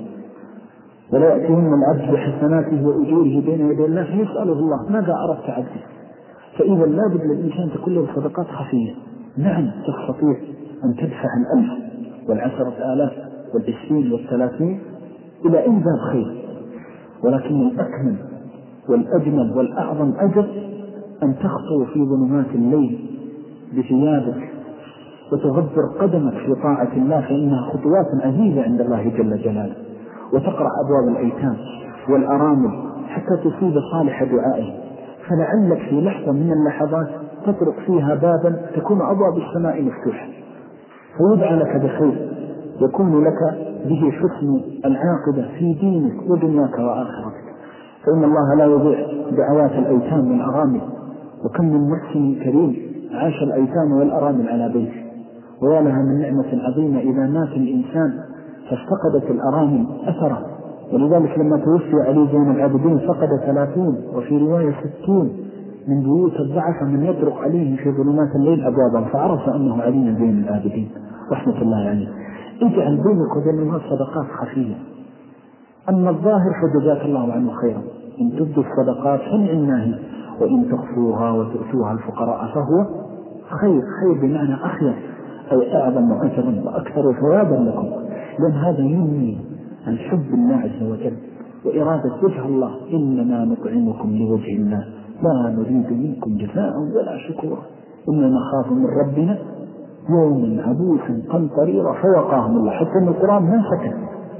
ولا يأتيهم العبد بحسناته وأجوره بين يدي الله فيسأله الله ماذا أردت عبدي. فإذا لابد للإنسان تكون له صدقات خفية. نعم تستطيع أن تدفع الألف والعشرة آلاف والعشرين والثلاثين إلى أي باب خير، ولكن الأكمل والأجمل والأعظم أجر أن تخطو في ظلمات الليل بثيابك وتغبر قدمك في طاعة الله، فإنها خطوات عزيزة عند الله جل جلاله، وتقرأ أبواب الأيتام والأرامل حتى تصيب صالح دعائه. فلعلك في لحظة من اللحظات تطرق فيها بابا تكون أبواب السماء مفتوحة، فيدعى لك بخير يكون لك به حسن العاقبة في دينك ودنياك وآخرتك. فإن الله لا يضيع دعوات الأيتام والأرامل، وكم من محسن كريم عاش الأيتام والأرامل على بيته، ويا لها من نعمة عظيمة إذا مات الإنسان فافتقدت الأرامل أثره. ولذلك لما توفي علي زين العابدين فقد ثلاثون وفي رواية ستون من بيوت الضعف من يطرق عليه في ظلمات الليل أبوابا، فعرف أنه علي زين العابدين رحمة الله عليه. اجعل بينك وبين الله صدقات خفية. أما الظاهر فجزاك الله عنه خيرا، إن تبدوا الصدقات فنعماها وإن تخفوها وتؤتوها الفقراء فهو خير. خير بمعنى أخير أي أعظم أجرا وأكثر ثوابا لكم، لأن هذا ينمي عن حب الله عز وجل وإرادة وجه الله. إنما نطعمكم لوجه الله لا نريد منكم جزاء ولا شكورا إننا نخاف من ربنا يوم عبوسا قمطريرا فوقاهم الله. حتى أن القرآن ما سكت،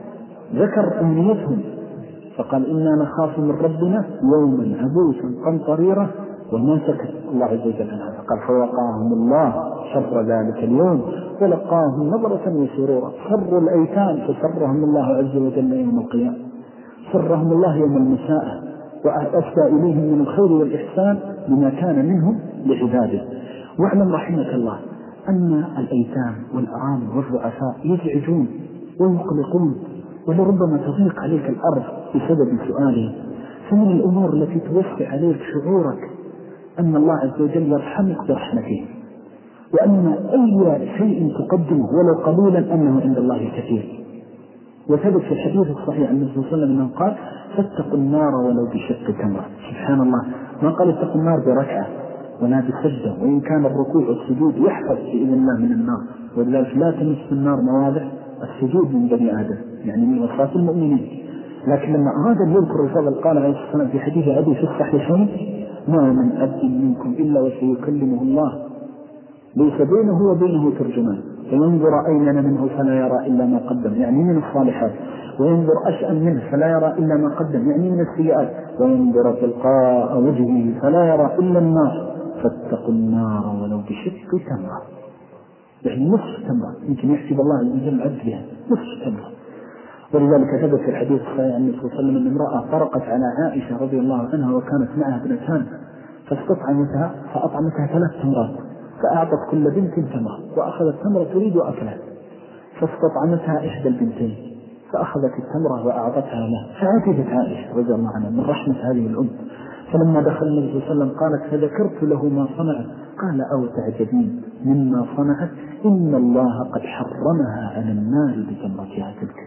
ذكر أمنيتهم فقال إنا نخاف من ربنا يوما عبوسا قمطريرا وما سكت الله عز وجل عنها، فقال فوقاهم الله شر ذلك اليوم ولقاهم نظرة وسرورا. شر الأيتام فسرهم الله عز وجل يوم القيامة، سرهم الله يوم المساءة وأسدى إليهم من الخير والإحسان بما كان منهم لعباده. واعلم رحمك الله أن الأيتام والأرامل والضعفاء يزعجون ويقلقون ولربما تضيق عليك الأرض بسبب سؤالهم. فمن الأمور التي توسع عليك شعورك أن الله عز وجل يرحمك برحمته، وأن أي شيء تقدمه ولو قليلا أنه عند الله كثير. وثبت في الحديث الصحيح عن النبي صلى الله عليه وسلم أنه قال فاتقوا النار ولو بشق تمرة. سبحان الله، ما قال اتقوا النار بركعة ولا بسجدة، وإن كان الركوع والسجود يحفظ بإذن الله من النار، ولذلك لا تمس النار مواضع السجود من بني آدم، يعني من وصفات المؤمنين. لكن لما أراد أن يذكر الرسول قال عليه الصلاة والسلام في حديث أبي في الصحيحين ما من عبد منكم إلا وسيكلمه الله ليس بينه وبينه ترجمان فينظر أيمن منه فلا يرى إلا ما قدم، يعني من الصالحات، وينظر أشأم منه فلا يرى إلا ما قدم، يعني من السيئات، وينظر تلقاء وجهه فلا يرى إلا النار. فاتقوا النار ولو بشق تمرة، يعني نصف تمرة يمكن يحسب الله عز وجل عدلها نصف تمرة. ولذلك ثبت في الحديث الصحيح عن النبي صلى الله عليه وسلم أن امرأة طرقت على عائشة رضي الله عنها وكانت معها ابنتان فاستطعمتها فأطعمتها ثلاث تمرات، فأعطت كل بنت تمرة وأخذت تمرة تريد أكلها، فاستطعمتها إحدى البنتين فأخذت التمرة وأعطتها له، فعجبت عائشة رضي الله عنها من رحمة هذه الأم. فلما دخل النبي صلى الله عليه وسلم قالت فذكرت له ما صنعت، قال أو تعجبين مما صنعت إن الله قد حرمها على النار بتمرتها تلك.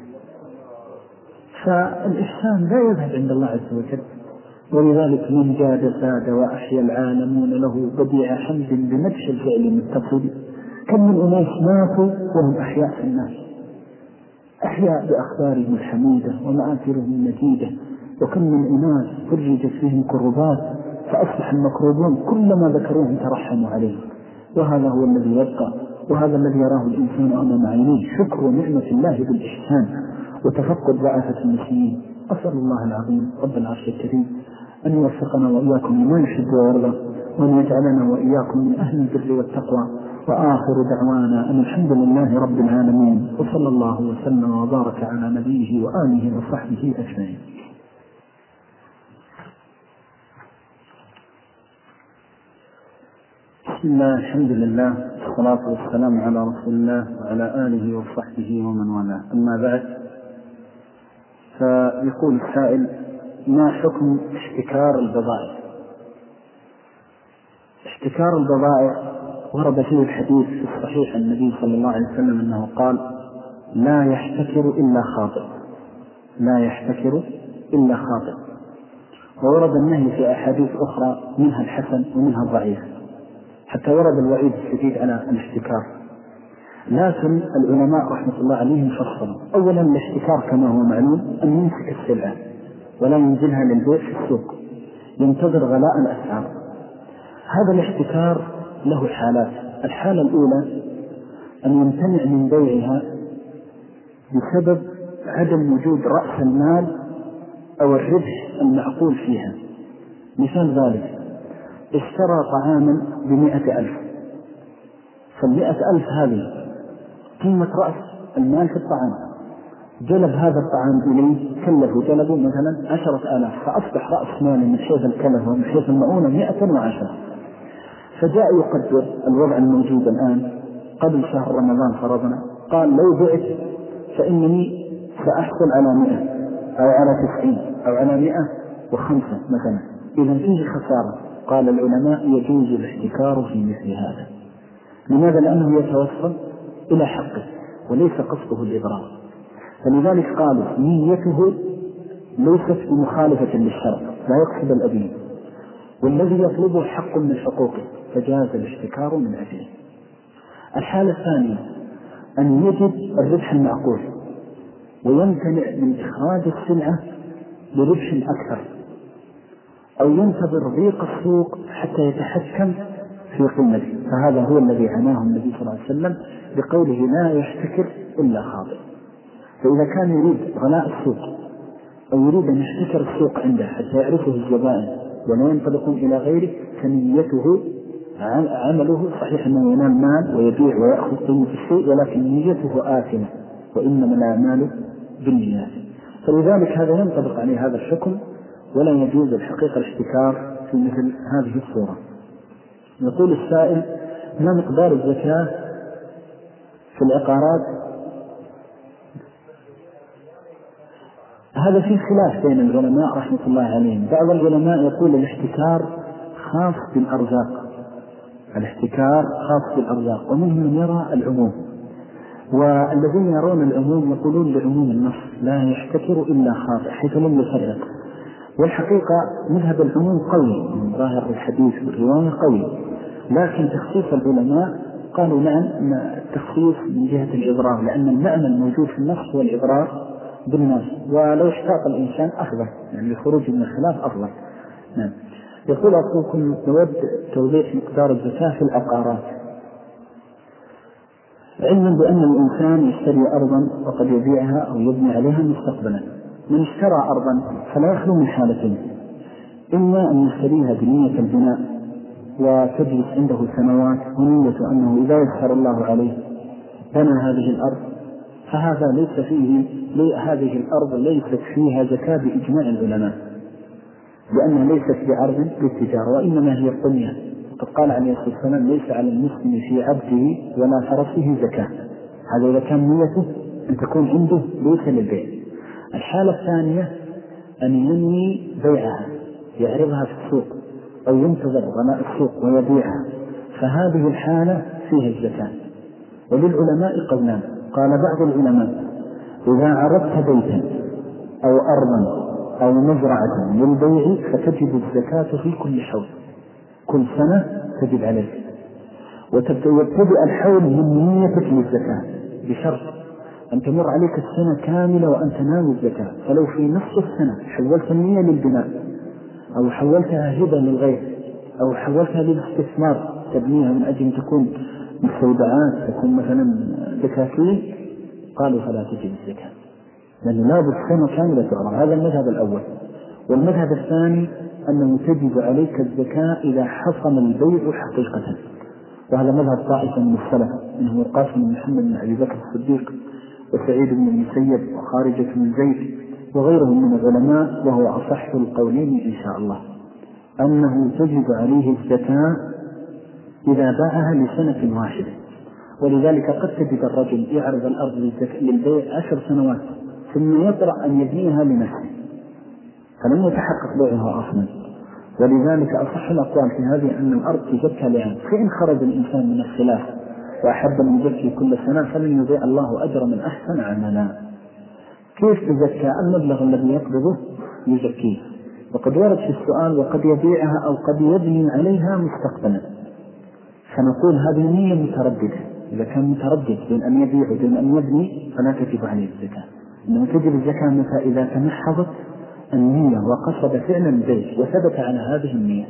فالإحسان لا يذهب عند الله عز وجل، ولذلك من جاد ساد وأحيا العالمون له بديع حمد بمدح الفعل متصل. كم من أناس ماتوا وهم أحياء في الناس، أحياء بأخبارهم الحميدة ومآثرهم المجيدة، وكم من أناس فرجت فيهم كربات فأصبح المكروبون كلما ذكروهم ترحموا عليهم. وهذا هو الذي يبقى، وهذا الذي يراه الإنسان أمام عينيه، شكر نعمة الله بالإحسان وتفقد ضعفة المسلمين. أسأل الله العظيم رب العرش الكريم أن يوفقنا وإياكم لما يحب ويرضى، وأن يجعلنا وإياكم من أهل البر والتقوى. وآخر دعوانا أن الحمد لله رب العالمين، وصلى الله وسلم وبارك على نبيه وآله وصحبه أجمعين. بسم الله، الحمد لله، والصلاة والسلام على رسول الله وعلى آله وصحبه ومن والاه. أما بعد، فيقول السائل: ما حكم احتكار البضائع؟ احتكار البضائع ورد فيه الحديث في الصحيح عن النبي صلى الله عليه وسلم أنه قال: لا يحتكر إلا خاطئ، لا يحتكر إلا خاطئ. وورد النهي في أحاديث أخرى منها الحسن ومنها الضعيف، حتى ورد الوعيد الشديد على الاحتكار. لكن العلماء رحمة الله عليهم فصلوا: أولا الاحتكار كما هو معلوم أن يمسك السلعة ولا ينزلها للبيع في السوق، ينتظر غلاء الأسعار. هذا الاحتكار له حالات. الحالة الأولى أن يمتنع من بيعها بسبب عدم وجود رأس المال أو الربح المعقول فيها. مثال ذلك: اشترى طعاما بمئة ألف، فالمئة ألف هذه قيمة رأس المال في الطعام، جلب هذا الطعام إليه كلفه جلبه مثلا عشرة آلاف، فأصبح رأس مال من حيث الكلفة ومن حيث المؤونة مئة وعشرة. فجاء يقدر الوضع الموجود الآن قبل شهر رمضان فرضنا، قال: لو بعت فإنني سأحصل على مئة أو على تسعين أو على مئة وخمسة مثلا، إذا فيه خسارة. قال العلماء: يجوز الاحتكار في مثل هذا. لماذا؟ لأنه يتوصل إلى حقه وليس قصده الإضرار. فلذلك قالوا نيته ليست بمخالفة للشرع، لا يقصد الأدين، والذي يطلبه حق من حقوقه فجاز الاحتكار من أجله. الحالة الثانية أن يجد الربح المعقول ويمتنع من إخراج السلعة بربح أكثر، أو ينتظر ضيق السوق حتى يتحكم في قيمته، فهذا هو الذي عناه النبي صلى الله عليه وسلم بقوله لا يحتكر إلا خاطئ. فإذا كان يريد غلاء السوق أو يريد أن يحتكر السوق عنده حتى يعرفه الزبائن ولا ينطلقون إلى غيره، فنيته عمله صحيح أنه ينال مال ويبيع ويأخذ قيمة الشيء، ولكن نيته آثمة، وإنما الأعمال بالنيات. فلذلك هذا ينطبق عليه هذا الحكم، ولا يجوز الحقيقة الاحتكار في مثل هذه الصورة. يقول السائل: ما مقدار الزكاة في العقارات؟ هذا فيه خلاف بين العلماء رحمة الله عليهم. بعض العلماء يقول الاحتكار خاص بالأرزاق، الاحتكار خاص بالأرزاق، ومنهم من يرى العموم، والذين يرون العموم يقولون لعموم النص لا يحتكر إلا خاطئ حيث لم يفرق. والحقيقة مذهب العموم قوي من ظاهر الحديث والرواية قوي، لكن تخصيص العلماء قالوا نعم أن التخصيص من جهة الإضرار، لأن المعنى الموجود في النص هو الإضرار بالناس، ولو اشتاق الإنسان أفضل، يعني الخروج من الخلاف أفضل. نعم. يقول أخوكم: نود توضيح مقدار الزكاة في العقارات، علما بأن الإنسان يشتري أرضا وقد يبيعها أو يبني عليها مستقبلا. من اشترى أرضا فلا يخلو من حالتين: إما أن يشتريها بنية البناء وتجلس عنده سنوات ونية أنه إذا يسر الله عليه بنى هذه الأرض، فهذا ليس فيه، هذه الأرض ليست فيها زكاة بإجماع العلماء، لأنها ليست بعرض للتجارة وإنما هي قنية. قد قال عليه الصلاة والسلام: ليس على المسلم في عبده ولا فرسه زكاة. هذا إذا كان نيته أن تكون عنده ليس للبيع. الحالة الثانية أن ينوي بيعها، يعرضها في السوق أو ينتظر غلاء السوق ويبيعها، فهذه الحالة فيها الزكاة. وللعلماء قولان: قال بعض العلماء: إذا عرضت بيتا أو أرضا أو مزرعة للبيع فتجب الزكاة في كل حول، كل سنة تجب عليك، وتبتدئ الحول من نيتك للزكاة، بشرط أن تمر عليك السنة كاملة وأنت ناوي الزكاة. فلو في نصف السنة حولت النية للبناء أو حولتها هبة للغير أو حولتها للاستثمار تبنيها من أجل تكون مستودعات، تكون مثلا دكاكين، قالوا فلا تجب الزكاة، لأنه لا بد سنة كاملة تعرض. هذا المذهب الأول. والمذهب الثاني أنه تجب عليك الزكاة إذا حصل البيع حقيقة، وهذا مذهب طائفة من السلف، منهم القاسم بن محمد بن أبي بكر الصديق وسعيد بن المسيب وخارجة بن زيد وغيرهم من العلماء، وهو أصح القولين إن شاء الله، أنه تجب عليه الزكاة إذا باعها لسنة واحدة. ولذلك قد تجد الرجل يعرض الأرض للبيع عشر سنوات ثم يطرأ أن يبنيها لنفسه فلم يتحقق بيعها أصلا. ولذلك أصح الأقوال في هذه أن الأرض تزكى لعام، فإن خرج الإنسان من الخلاف وأحب أن يزكي كل سنة فلن يضيع الله أجر من أحسن عملا. كيف تزكى؟ المبلغ الذي يقبضه يزكيه. وقد ورد في السؤال: وقد يبيعها أو قد يبني عليها مستقبلا، فنقول هذه نية مترددة. إذا كان متردد بين أن يبيع وبين أن يبني فلا تجب عليه الزكاة، إنما تجب الزكاة متى إذا تمحضت النية وقصد فعلا البيع وثبت على هذه النية.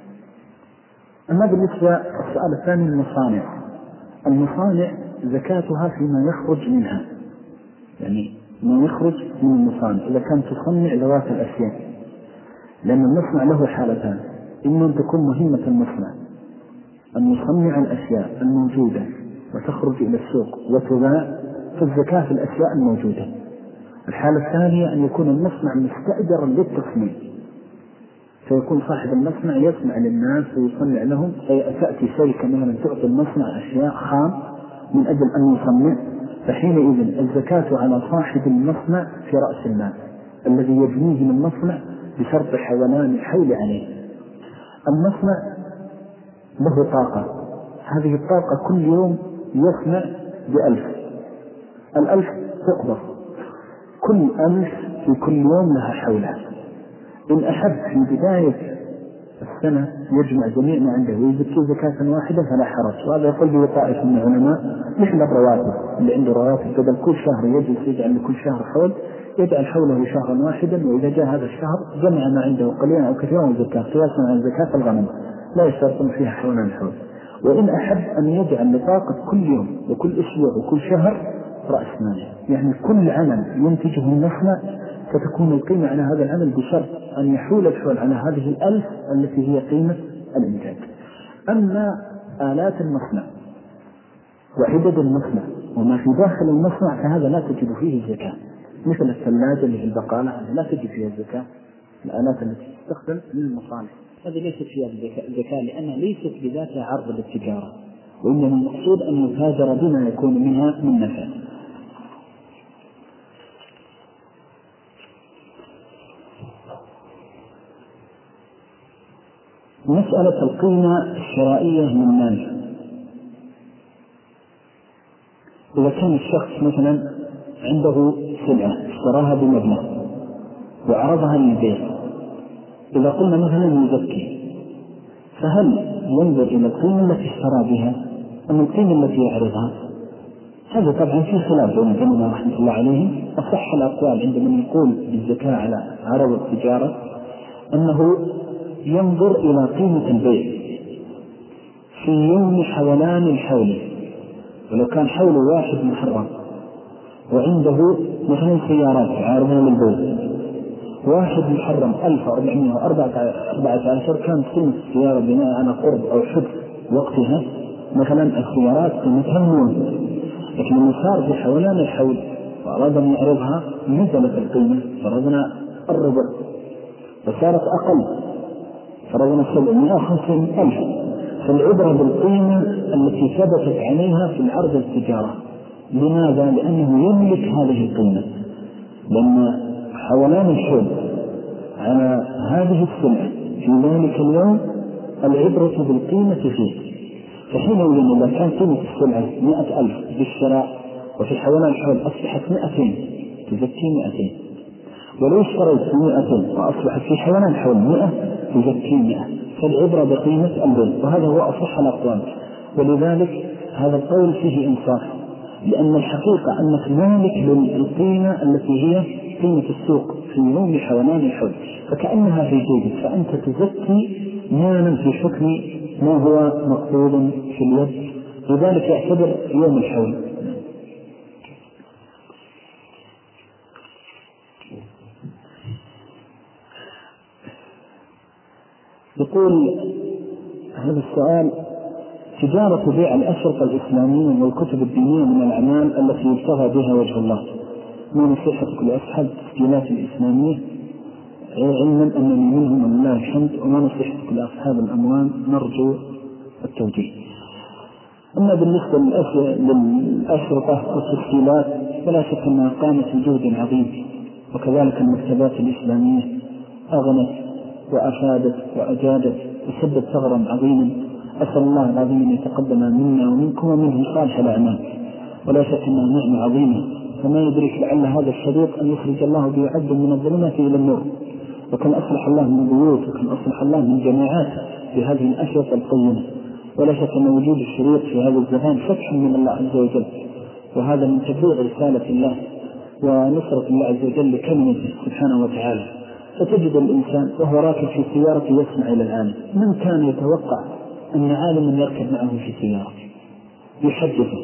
أما بالنسبة السؤال الثاني: المصانع. المصانع زكاتها فيما يخرج منها، يعني ما يخرج من المصانع إذا كان تصنع ذوات الأشياء، لأن المصنع له حالتان: إما أن تكون مهمة المصنع أن يصنع الأشياء الموجودة وتخرج إلى السوق وتباع، فالزكاة في الأشياء الموجودة. الحالة الثانية أن يكون المصنع مستأجرا للتصنيع، فيكون صاحب المصنع يصنع للناس ويصنع لهم، فتأتي شركة مثلا تعطي المصنع أشياء خام من أجل أن يصنع، فحينئذ الزكاة على صاحب المصنع في رأس المال الذي يبنيه من مصنع بشرط حولان الحول عليه. المصنع له طاقة، هذه الطاقة كل يوم يصنع بألف، الألف تقبض، كل ألف في كل يوم لها حولها. إن أحب في بداية السنة يجمع جميع ما عنده ويزكي زكاة واحدة فلا حرج. وهذا يقول به طائفة من العلماء مثل الرواتب اللي عنده رواتب بدل كل شهر يجلس يجعل لكل شهر حول يجعل حوله شهرا واحدا، وإذا جاء هذا الشهر جمع ما عنده قليلا أو كثيرا من الزكاة قياسا عن زكاة الغنم لا يشترطون فيها حولا الحول. وإن أحب أن يجعل لطاقة كل يوم وكل أسبوع وكل شهر رأس ماله، يعني كل عمل ينتجه المصنع فتكون القيمة على هذا العمل بشرط أن يحول الحول على هذه الألف التي هي قيمة الإنتاج. أما آلات المصنع وعدد المصنع وما في داخل المصنع فهذا لا تجد فيه زكاة، مثل الثلاجة اللي في البقالة لا تجد فيها الزكاة. الآلات التي تستخدم للمصالح هذه ليست فيها الزكاة لأنها ليست بذاتها عرض للتجارة، وإنما المقصود أن يتاجر بما يكون منها من نفع. مسألة القيمة الشرائية من مال، إذا كان الشخص مثلا عنده سلعة اشتراها بمبلغ وعرضها للبيع، إذا قلنا مثلا يزكي، فهل ينظر إلى القيمة التي اشترى بها أم القيمة التي يعرضها؟ هذا طبعا في خلاف بين العلماء رحمة الله عليهم. أصح الأقوال عند من يقول بالزكاة على عرض التجارة أنه ينظر إلى قيمة البيع في يوم حولان الحول، ولو كان حول واحد محرم وعنده مثلا سيارات عارضة للبيع واحد محرم ألف وأربعمائة وأربعة عشر، كانت قيمة السيارة بناء على قرب أو حد وقتها مثلا السيارات قيمتها مليون، لكن لما صار في حولان الحول وأراد أن يعرضها نزلت القيمة فرضنا الربع فصارت أقل، فرضنا سبعمائة وخمسين ألف. فالعبرة بالقيمة التي ثبتت عليها في العرض التجارة. لماذا؟ لأنه يملك هذه القيمة، لأن حولان الحول على هذه السلعة في ذلك اليوم العبرة بالقيمة فيه. فحينئذ إذا كان قيمة السلعة مئة ألف بالشراء وفي حولان الحول أصبحت مئتين تزكي مئتين، ولو اشتريت مئة وأصبحت في حولان الحول مئة تزكي مئة، فالعبرة بقيمة البيع، وهذا هو أصح الأقوال. ولذلك هذا القول فيه إنصاف، لأن الحقيقة أنك مالك للقيمة التي هي قيمة السوق في يوم حولان الحول، فكأنها في جيبك، فأنت تزكي مالا في حكم ما هو مقبول في اليد، لذلك يعتبر يوم الحول. يقول هذا السؤال: تجارة بيع الأشرطة الإسلامية والكتب الدينية من الأعمال التي يبتغى بها وجه الله، ما نصيحتك لأصحاب التسجيلات الإسلامية علما أنني منهم ولله الحمد، وما نصيحتك لأصحاب الأموال نرجو التوجيه. أما بالنسبة للأشرطة والتسجيلات فلا شك أنها قامت بجهد عظيم، وكذلك المكتبات الإسلامية أغنت وأفادت وأجادت وسدت ثغرا عظيما. أسأل الله العظيم أن يتقبل منا ومنكم ومنهم صالح الأعمال، ولا شك أنها نعمة عظيمة، فما يدرك لعل هذا الشريط أن يخرج الله به عبدا من الظلمات إلى النور، وكان أصلح الله من بيوت، وكان أصلح الله من جماعات بهذه الأشرطة القيمة. ولا شك أن وجود الشريط في هذا الزمان فتح من الله عز وجل، وهذا من تبليغ رسالة الله ونصرة الله عز وجل لكلمته سبحانه وتعالى. فتجد الإنسان وهو راكب في سيارته يسمع إلى الآن، من كان يتوقع أن عالم يركب معه في سيارة يحدثه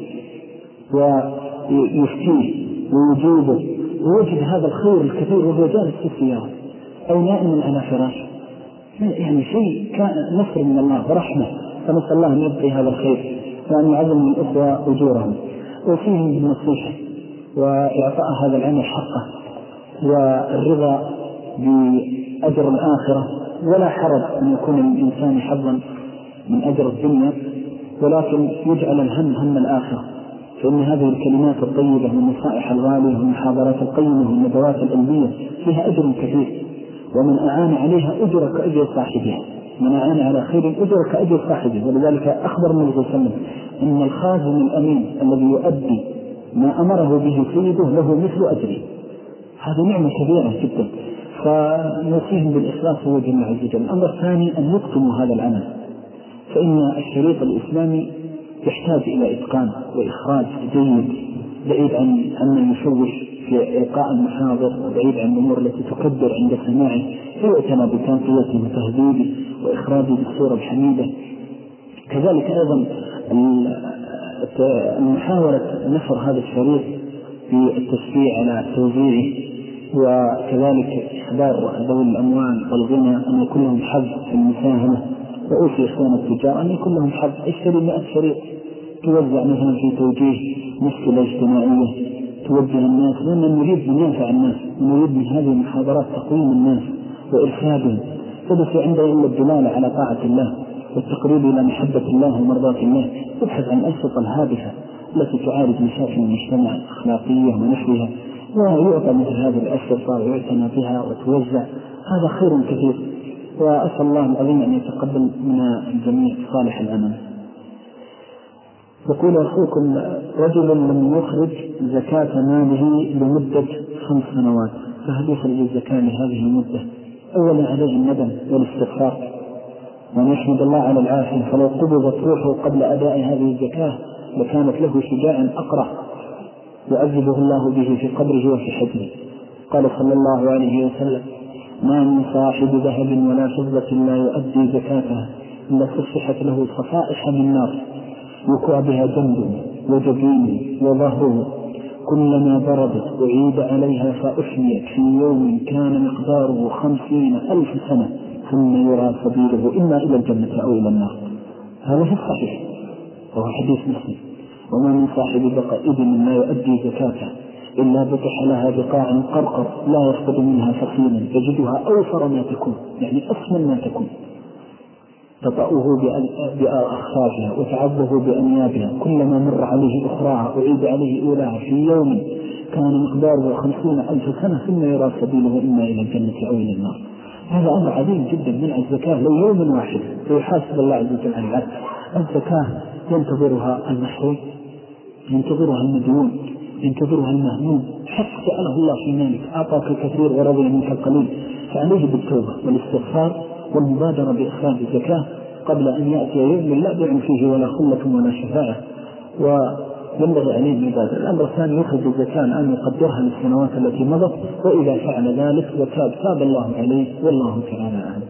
ويفتيه ويجيبه ويجد هذا الخير الكثير وهو جالس في السيارة أو نائم على فراشه، يعني شيء كان نصر من الله ورحمة، فنسأل الله أن يبقي هذا الخير وأن يعظم الأخوة أجورهم وفيهم بالنصيحة وإعطاء هذا العمل حقه والرضا بأجر الآخرة. ولا حرج أن يكون الإنسان حظا من أجر الدنيا، ولكن يجعل الهم هم الآخرة، فإن هذه الكلمات الطيبة والنصائح الغالية والمحاضرات القيمة والندوات العلمية فيها أجر كثير، ومن أعان عليها أجر كأجر صاحبها، من أعان على خير أجر كأجر صاحبه. ولذلك أخبر النبي صلى الله عليه وسلم أن الخازن الأمين الذي يؤدي ما أمره به سيده له مثل أجره. هذه نعمة كبيرة جدا. فنوصيهم بالإخلاص هو جل عز وجل. الأمر الثاني أن يكتموا هذا العمل، فإن الشريط الإسلامي يحتاج إلى إتقان وإخراج جيد بعيد عن عن يشوش في إلقاء المحاضر وبعيد عن الأمور التي تكبر عند سماعه، فيعتنى بتنقيته وتهذيبه وإخراجه بالصورة الحميدة. كذلك أيضا محاولة نشر هذا الشريط في التشجيع على توزيعه، وكذلك إخبار ذوي الأموال والغنى أن يكون لهم حظ في المساهمة، وأوصي إخوان التجار أن يكون لهم حظ. اشتري مئة شريط توزع مثلا في توجيه مشكلة اجتماعية توجه الناس، لأن نريد من ينفع الناس، ونريد من هذه المحاضرات تقويم الناس وإرشادهم، فبس عنده إلا الدلالة على طاعة الله والتقريب إلى محبة الله ومرضاة الله. يبحث عن الأنشطة الهادفة التي تعالج مشاكل المجتمع الأخلاقية ونحوها، ويعطى مثل هذه الأنشطة ويعتنى بها وتوزع، هذا خير كثير. وأسأل الله العظيم أن يتقبل من الجميع صالح العمل. يقول أخوكم رجل لم يخرج زكاة ماله لمدة خمس سنوات، فهل يخرج الزكاة لهذه المدة؟ أولا عليه الندم والاستغفار ونحمد الله على العافية، فلو قبضت روحه قبل أداء هذه الزكاة لكانت له شجاع أقرع يعذبه الله به في قبره وفي حجره. قال صلى الله عليه وسلم: ما من صاحب ذهب ولا فضة لا يؤدي زكاتها إلا فسحت له صفائح من نار يقع بها جنبه وجبينه وظهره، كلما بردت أعيد عليها فأحيت في يوم كان مقداره خمسين ألف سنة ثم يرى سبيله إما إلى الجنة أو إلى النار. هذا في الصحيح وهو حديث مسلم. وما من صاحب بقاء إبن لا يؤدي زكاته إلا بطح لها بقاع قرقر لا يفقد منها فصيلا يجدها أوفر ما تكون، يعني أسمن ما تكون، تطأه بأخفافها وتعبه بأنيابها، كلما مر عليه أخراها أعيد عليه أولاها في يوم كان مقداره خمسين ألف سنة ثم يرى سبيله إما إلى الجنة أو إلى النار. هذا أمر عظيم جدا من الزكاة لو يوم واحد فيحاسب الله عز وجل عن العبد. الزكاة ينتظرها المحروم، ينتظرها المديون، ينتظرها المهموم، حق سأله الله في مالك، أعطاك الكثير ورضي منك القليل، فعليه بالتوبة والاستغفار والمبادرة بإخراج الزكاة قبل أن يأتي يوم لا بيع فيه ولا خلة ولا شفاعة، وينبغي عليه المبادرة. الأمر الثاني يخرج الزكاة الآن يقدرها للسنوات التي مضت، وإذا فعل ذلك وتاب تاب الله عليه والله تعالى أعلم.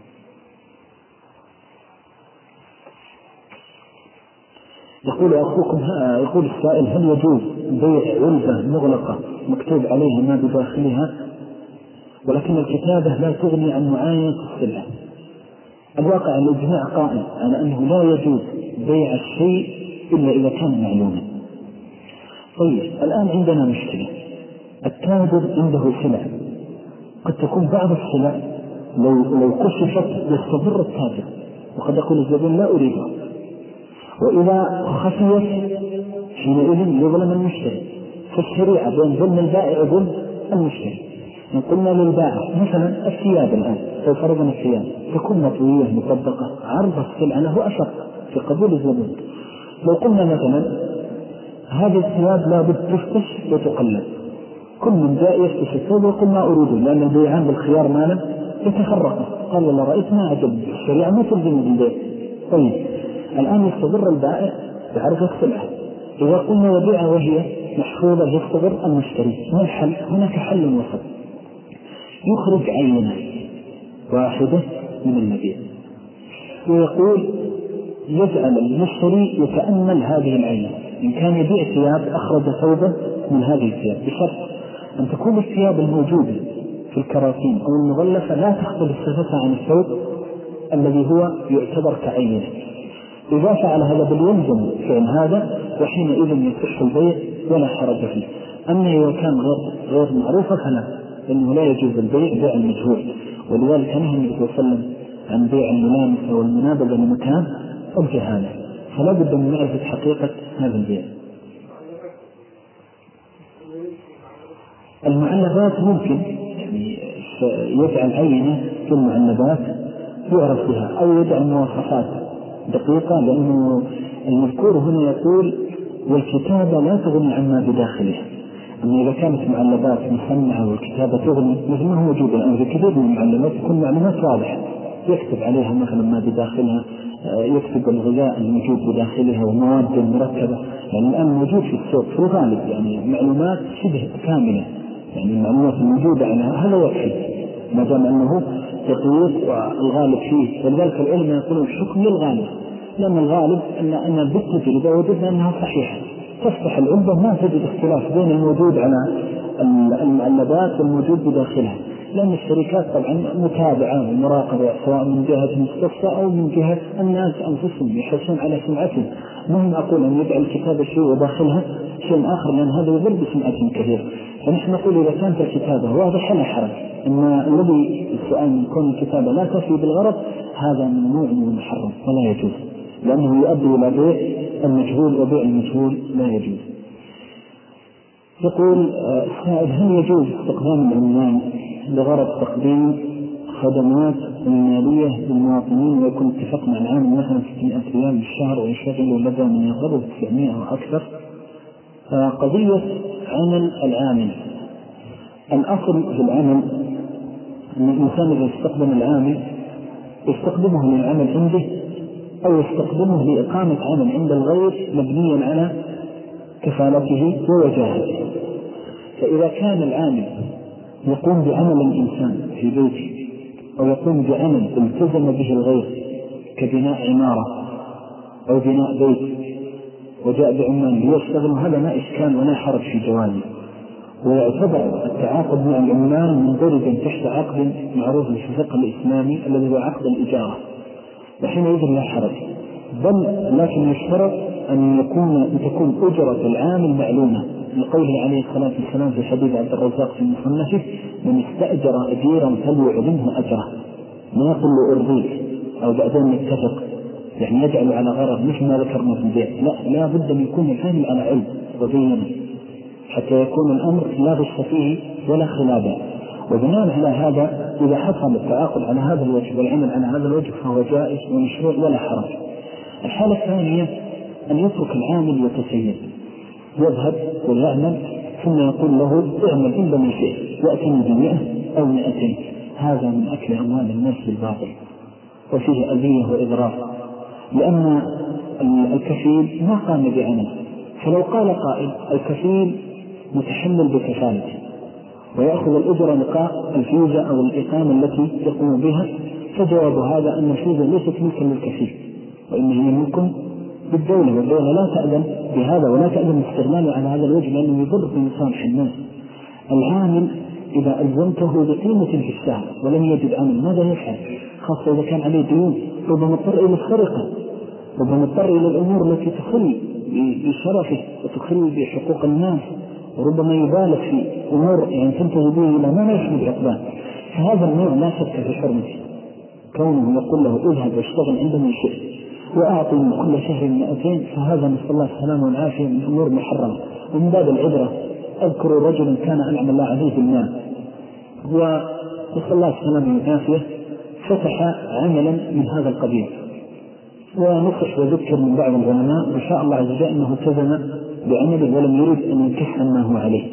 يقول أخوكم يقول السائل: هل يجوز بيع علبة مغلقة مكتوب عليها ما بداخلها ولكن الكتابة لا تغني عن معاينة السلعة؟ الواقع الإجماع قائم على أنه لا يجوز بيع الشيء إلا إذا كان معلوما. طيب الآن عندنا مشكلة، التاجر عنده سلع قد تكون بعض السلع لو, لو كشفت يستضر التاجر وقد يقول الزبون لا أريدها، وإذا خفيت حينئذ يظلم المشتري. فالشريعة بين ظلم البائع وظلم المشتري. إن قلنا للبائع مثلا الثياب الآن لو فرضنا الثياب تكون مطوية مطبقة، عرض السلعة له أشر في قبول الزبون. لو قلنا مثلا هذه الثياب لابد تفتش وتقلد، كل من جاء يفتش الثوب ويقول ما أريده، لأن البيعان بالخيار مالا يتفرقا، قال والله رأيت ما عجب، الشريعة ما تلزم بالبيع. طيب الآن يستضر البائع بعرض السلعة، إذا قلنا وبيعها وهي محفوظة يستضر المشتري. ما الحل؟ هناك حل وسط، يخرج عينة واحدة من المبيع ويقول يجعل المشتري يتأمل هذه العينة، إن كان يبيع ثياب أخرج ثوبا من هذه الثياب بشرط أن تكون الثياب الموجودة في الكراتين أو المغلفة لا تختلف صفتها عن الثوب الذي هو يعتبر كعينة. إذا فعل هذا باليلزم فعل هذا، وحينئذ يصح البيع ولا حرج فيه. أما إذا كان غير, غير معروفة فلا، لأنه لا يجوز البيع بيع المجهول، ولذلك نهى النبي صلى الله عليه وسلم عن بيع الملامسة والمنابذة لمكان أو جهالة، فلا بد من معرفة حقيقة هذا البيع. المعلبات ممكن يعني يجعل عينة في المعلبات يعرف بها، أو يجعل مواصفات دقيقة، لأنه المذكور هنا يقول والكتابة لا تغني عما بداخله. أما إذا كانت معلبات مصنعة والكتابة تغني مثل ما هو موجود الآن في كثير من المعلبات تكون معلومات واضحة يكتب عليها مثلا ما بداخلها، يكتب الغذاء الموجود بداخلها والمواد المركبة. يعني الآن موجود في السوق في الغالب يعني معلومات شبه كاملة، يعني المعلومات الموجودة عنها هذا يكفي ما دام أنه دقيق والغالب فيه. ولذلك العلماء يقولون الحكم للغالب، لأن الغالب أن أن بالتجربة وجدنا أنها صحيحة. تفتح العلبة ما تجد اختلاف بين الموجود على المعلبات والموجود بداخلها، لأن الشركات طبعا متابعة ومراقبة سواء من جهة مختصة أو من جهة الناس أنفسهم يحرصون على سمعتهم. مهم أقول أن يجعل الكتابة شيء وداخلها شيء آخر، لأن هذا يضر بسمعتهم كثير. فنحن نقول إذا كانت الكتابة واضحة لا حرج، أما الذي السؤال من كون الكتابة لا تفي بالغرض هذا ممنوع من المحرم ولا يجوز، لأنه يؤدي إلى بيع المجهول، وبيع المجهول لا يجوز. يقول السائل هل يجوز استخدام العنوان لغرض تقديم خدمات المالية للمواطنين ويكون اتفق مع العامل مثلا ستمائة ريال بالشهر ويشغل لدى من يقرب تسعمائة أو أكثر؟ قضية عمل العامل، الأصل في العمل أن الإنسان إذا استخدم العامل يستخدمه للعمل عنده أو يستخدمه لإقامة عمل عند الغير مبنيا على كفالته ووجاهته. فإذا كان العامل يقوم بعمل الإنسان في بيته أو يقوم بعمل التزم به الغير كبناء عمارة أو بناء بيت وجاء بعمان ليشتغل، هذا ما إشكال ولا حرج في جوازه، ويعتبر التعاقد مع العمال مندرجا تحت عقد معروف في الفقه الإسلامي الذي هو عقد الإجارة، وحينئذ لا حرج. بل لكن يشترط أن يكون أن تكون أجرة العامل معلومة، لقوله عليه الصلاة والسلام في حديث عبد الرزاق في مصنفه: من استأجر أجيرا فليعلمه أجره، ما يقول له أرضيك أو بعدين نتفق، يعني يجعل على غرض مثل ما ذكرنا في البيع. لا لا بد أن يكون العامل على علم وبينه حتى يكون الأمر لا غش فيه ولا خلابة. وبناء على هذا إذا حصل التعاقد على هذا الوجه والعمل على هذا الوجه فهو جائز ومشروع ولا حرج. الحالة الثانية أن يترك العامل يتسيد، يذهب ويعمل ثم يقول له اعمل إن لم يشئ يأتني بمئة أو مئتين، هذا من أكل أموال الناس بالباطل وفيه أذية وإضرار، لأن الكفيل ما قام بعمل. فلو قال قائل الكفيل متحمل بكفالته ويأخذ الأجرة لقاء الفيزا أو الإقامة التي يقوم بها، فجواب هذا أن الفيزا ليست ملكا للكفيل وإنه هي ملك بالدولة، والدولة لا تأذن بهذا ولا تأذن استغلاله على هذا الوجه لأنه يضر بمصالح الناس. العامل إذا ألزمته بقيمة في الساعة ولم يجد عمل ماذا يفعل؟ خاصة إذا كان عليه ديون، ربما اضطر إلى السرقة، ربما اضطر إلى الأمور التي تخل بشرفه وتخل بحقوق الناس، وربما يبالغ في أمور يعني تنتهي به إلى ما لا يحمل عقباه. فهذا النوع لا شك في حرمته، كونه يقول له اذهب واشتغل عندما شئت وأعطي من كل شهر مئتين، فهذا نسأل الله السلامة والعافية من أمور محرمة. ومن باب العبرة أذكر رجلا كان أنعم الله عليه بالمال ونسأل الله السلامة والعافية فتح عملا من هذا القبيل، ونصح وذكر من بعض العلماء وإن شاء الله عز وجل أنه التزم بعمله ولم يريد أن ينكح ما هو عليه.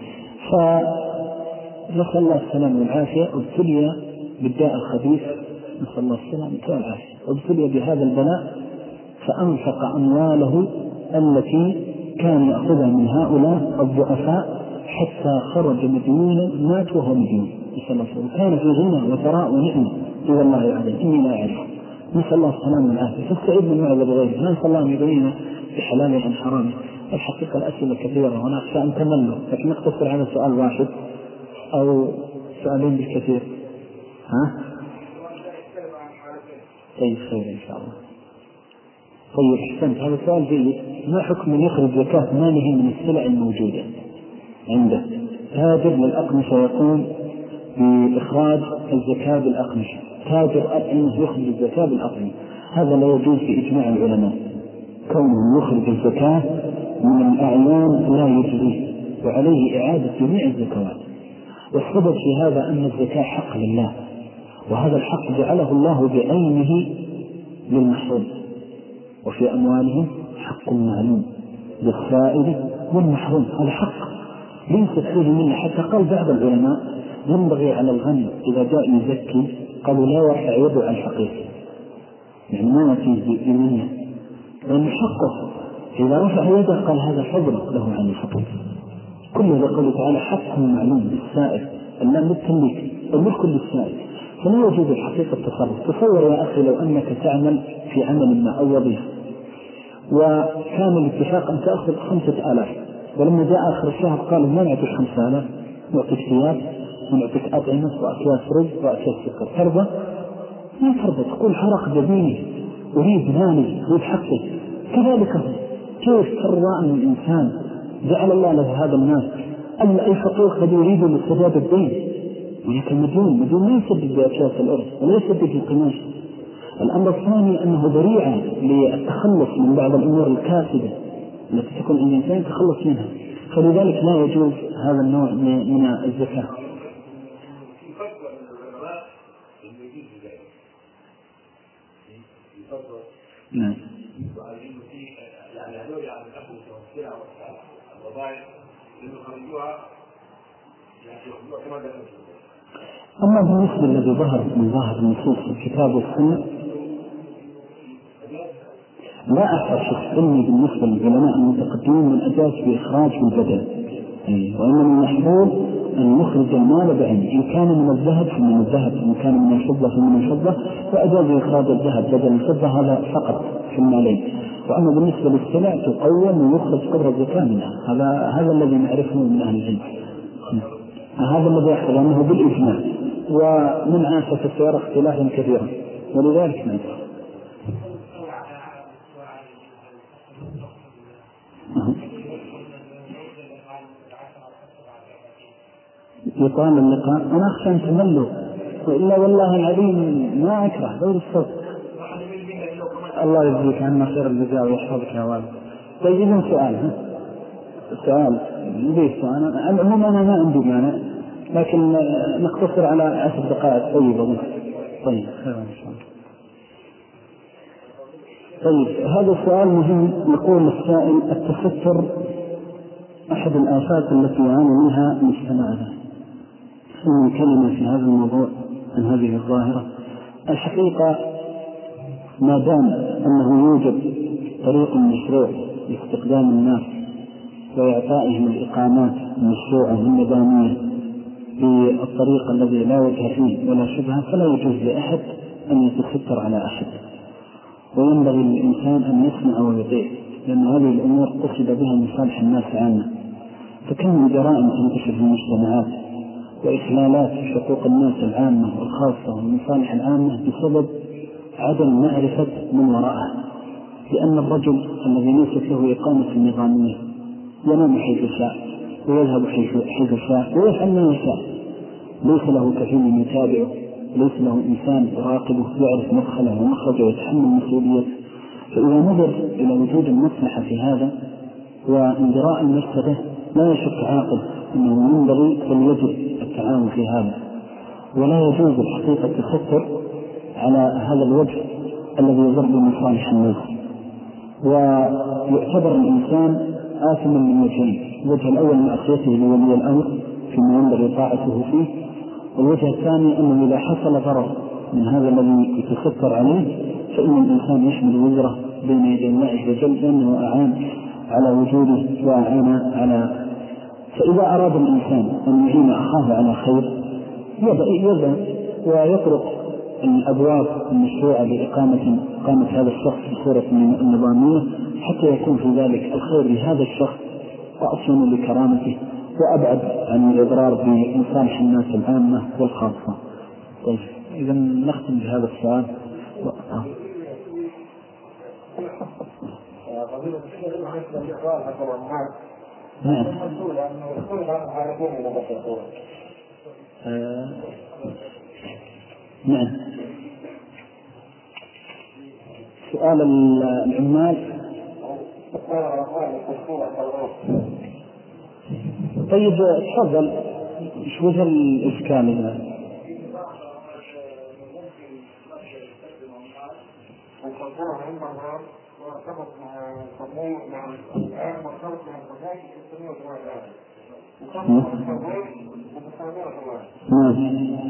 فنسأل الله السلامة والعافية ابتلي بالداء الخبيث، نسأل الله السلامة والعافية، وابتلي بهذا البلاء فأنفق أمواله التي كان يأخذها من هؤلاء الضعفاء حتى خرج مديونا مات وهو مديون. نسأل الله السلامة، كان في غنى وثراء ونعمة إذا الله يعلم إني لا أعرف. نسأل الله السلامة والعافية. فاستعيد من معذب غيره، ما نسأل الله أن يبين بحلاله عن حرامه. الحقيقة الأسئلة كثيرة وأنا أخشى أن تملوا، لكن نقتصر على سؤال واحد أو سؤالين بالكثير. ها؟ طيب خير إن شاء الله. طيب أحسنت، هذا سؤال جيد. ما حكم من يخرج زكاة ماله من السلع الموجودة عنده؟ تاجر للأقمشة يقوم بإخراج الزكاة بالأقمشة، تاجر أطعمة يخرج الزكاة بالأطعمة، هذا لا يجوز في إجماع العلماء. كونه يخرج الزكاة من الأعيان لا يجوز، وعليه إعادة جميع الزكوات. والسبب في هذا أن الزكاة حق لله، وهذا الحق جعله الله بعينه للمحروم، وفي أموالهم حق معلوم للسائل والمحروم، هذا حق. ليست فيه منه. حتى قال بعض العلماء ينبغي على الغني إذا جاء يزكي قالوا لا يرفع يده عن الحقيقي، يعني ما يأتي بمنه، لأن حقه إذا رفع يده قال هذا فضل له عن الحقيقي. كل هذا قوله تعالى حق معلوم بالسائل، اللام للتمليك، الملك للسائل، فلا يجوز الحقيقة التصرف. تصور يا أخي لو أنك تعمل في عمل ما أو وظيفة وكان الاتفاق أن تأخذ خمسة آلاف، ولما جاء آخر الشهر قالوا ما نعطيك خمسة آلاف، نعطيك ثياب ونعطيك أطعمة وأكياس رز وأكياس سكر، ترضى؟ ما ترضى، تقول حرق جبيني، أريد مالي، أريد حقي. كذلك هو، كيف ترضى أن الإنسان جعل الله له هذا الناس أن أي فقير قد يريد لسداد الدين، ولكن مديون مديون ما يسدد بأكياس الأرض ولا يسدد القماش. الأمر الثاني أنه ذريعة للتخلص من بعض الأمور الكاسدة التي تكون عند الإنسان تخلص منها، فلذلك لا يجوز هذا النوع من الزكاة. نعم. يعني هذول على الأخذ والسلع والوظائف لأنه خرجوها يعني يخرجوها كما ذكرت. أما بالنسبة الذي ظهر من ظاهر النصوص في الكتاب والسنة لا أحد علمي بالنسبة للعلماء المتقدمين من أجاز بإخراج البدن، وإنما المحبوب أن نخرج المال بعينه، إن كان من الذهب فمن الذهب، إن كان من الفضة فمن الفضة، فأجاز إخراج الذهب بدل الفضة، هذا فقط في المالين. وأما بالنسبة للسلع تقوم ويخرج قدر الزكاة منها، هذا هذا الذي نعرفه من أهل العلم، هذا الذي يحصل أنه بالإجماع، ومن عاشة السيارة اختلافا كثيرا، ولذلك نعم. يقال اللقاء أنا أخشى أن تملوا، وإلا والله العظيم ما أكره دور الصوت. الله يجزيك عنا خير الجزاء ويحفظك يا والد. طيب إذن سؤال، ها سؤال ليش سؤال؟ العموم أنا ما عندي مانع، لكن نقتصر على عشر دقائق طيبة بس. طيب خير إن شاء الله. طيب هذا السؤال مهم. يقول السائل: التستر أحد الآفات التي يعاني منها مجتمعنا، من كلمة في هذا الموضوع عن هذه الظاهرة. الحقيقة ما دام أنه يوجد طريق مشروع لاستخدام الناس وإعطائهم الإقامات المشروعة النظامية بالطريق الذي لا وجه فيه ولا شبهة، فلا يجوز لأحد أن يتستر على أحد، وينبغي للإنسان أن يسمع ويطيع، لأن هذه الأمور قصد بها مصالح الناس عامة. فكم من جرائم تنتشر في المجتمعات وإخلالات في حقوق الناس العامة والخاصة والمصالح العامة بسبب عدم معرفة من وراءها، لأن الرجل الذي ليست له إقامة النظامية ينام حيث شاء ويذهب حيث شاء ويفعل ما يشاء، ليس له كفيل يتابعه، ليس له إنسان يراقبه يعرف مدخله ومخرجه ويتحمل مسؤوليته. فإذا نظر إلى وجود المصلحة في هذا وانجراء المفسدة لا يشك عاقل أنه ينبغي فليجب التعاون في هذا، ولا يجوز الحقيقة التستر على هذا الوجه الذي يضر بمصالح الناس. ويعتبر الإنسان آثما من وجهين: الوجه الأول معصيته لولي الأمر فيما ينبغي طاعته فيه، والوجه الثاني أنه إذا حصل ضرر من هذا الذي يتستر عليه فإن الإنسان يحمل وزره بين يدي الله عز وجل لأنه أعان على وجوده وأعان على. فإذا أراد الإنسان أن يعين أخاه على خير يذهب ويطرق الأبواب المشروعة لإقامة إقامة هذا الشخص بصورة النظامية حتى يكون في ذلك الخير لهذا الشخص وأصلا لكرامته وأبعد عن الإضرار بمصالح الناس العامة والخاصة. طيب إذا نختم بهذا السؤال. نعم. آه. نعم. سؤال العمال. طيب تفضل، ايش وجه الإشكال هنا؟ نعم.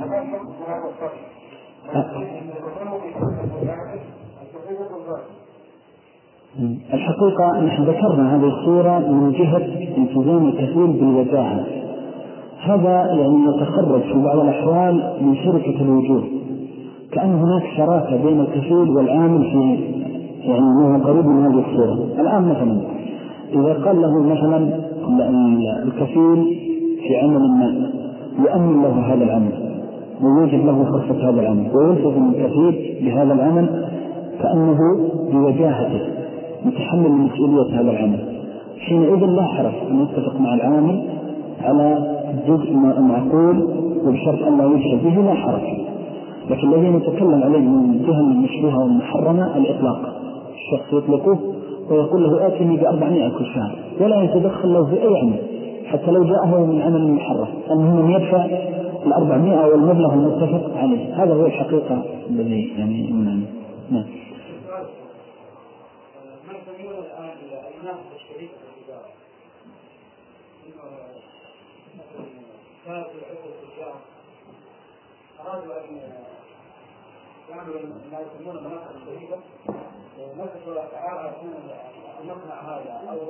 الحقيقة نحن ذكرنا هذه الصورة من جهة التزام الكفيل بالوجاهة، هذا يعني يتخرج في بعض الأحوال من شركة الوجوه، كأن هناك شراكة بين الكفيل والعامل في يعني ما هو قريب من هذه الصورة. الآن مثلا إذا قال له مثلا الكفيل في عمل ما يؤمن له هذا العمل ويوجد له فرصة هذا العمل ويلتزم الكفيل بهذا العمل كأنه بوجاهته متحمل مسؤولية هذا العمل، حينئذ لا حرج أن يتفق مع العامل على جزء معقول وبشرط أن لا يجحد به لا حرج. لكن الذي نتكلم عليه من الجهة المشبوهة والمحرمة الإطلاق، الشخص يطلقه ويقول له آتني بأربعمائة كل شهر ولا يتدخل له في أي عمل حتى لو جاءه من عمل محرم، المهم يدفع الأربعمائة والمبلغ المتفق عليه. هذا هو الحقيقة الذي يعني نعم. نعم. أرادوا أن يعملوا ما يسمونه مناطق الشريكة ونفسوا تعالى المصنع هذا أو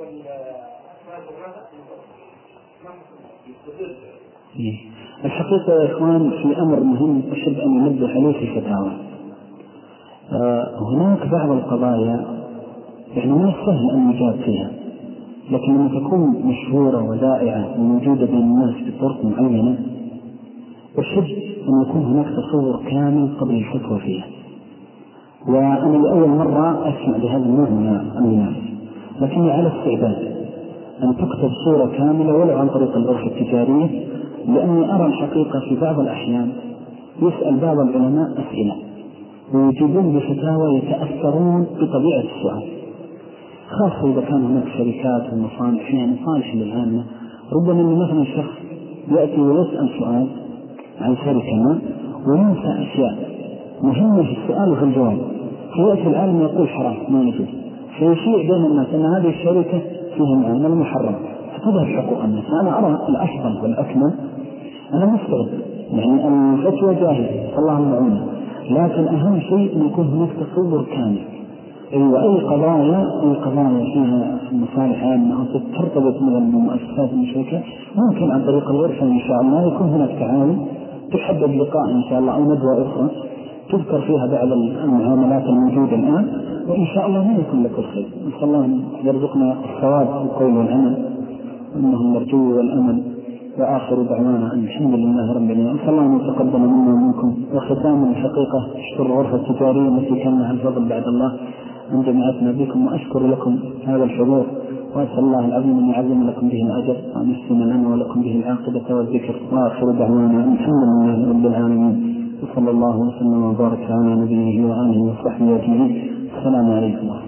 الحقيقة يا إخوان في أمر مهم أحب أن ننبه عليه في الفتاوى. آه هناك بعض القضايا يعني من السهل أن نجاب فيها، لكن لما تكون مشهورة ودائعة وموجودة بين الناس بطرق معينة أحب أن يكون هناك تصور كامل قبل الفتوى فيها. وأنا لأول مرة أسمع بهذا النوع من الناس، لكني على استعداد أن تكتب صورة كاملة ولو عن طريق الغرفة التجارية، لأني أرى الحقيقة في بعض الأحيان يسأل بعض العلماء أسئلة ويجيبون بفتاوى يتأثرون بطبيعة السؤال، خاصة إذا كان هناك شركات ومصانع فيها مصالح للعامة. ربما أن مثلا شخص يأتي ويسأل سؤال عن شركة ما وينسى أشياء مهمة في السؤال وفي الجواب، فيأتي العالم يقول حرام ما يجوز، فيشيع بين الناس أن هذه الشركة فيها معاملة محرمة فتظهر حقوق الناس. أنا أرى الأفضل والأكمل، أنا مستعد يعني الفتوى جاهزة الله المعونة، لكن أهم شيء أن يكون هناك تصور كامل. وأي قضايا أي قضايا فيها مصالح عامة أو ترتبط من المؤسسات المشركة ممكن عن طريق الغرفة إن شاء الله يكون هناك تعاون، تحدد لقاء إن شاء الله أو ندوة أخرى تذكر فيها بعض المعاملات الموجودة الآن، وإن شاء الله ما يكون لك الخير. نسأل الله أن يرزقنا الثواب والقول والعمل إنه المرجو والأمل. وآخر دعوانا أن الحمد لله رب العالمين. نسأل الله أن يتقبل منا ومنكم. وختاما الحقيقة أشكر الغرفة التجارية التي كان لها الفضل بعد الله أن جمعتنا بكم، وأشكر لكم هذا الحضور، وأسأل الله العظيم أن يعظم لكم به الأجر وأن يحسن لنا ولكم به العاقبة والذكر. وآخر دعوانا أن الحمد لله رب العالمين، وصلى الله وسلم وبارك على نبيه وآله وصحبه أجمعين. السلام عليكم.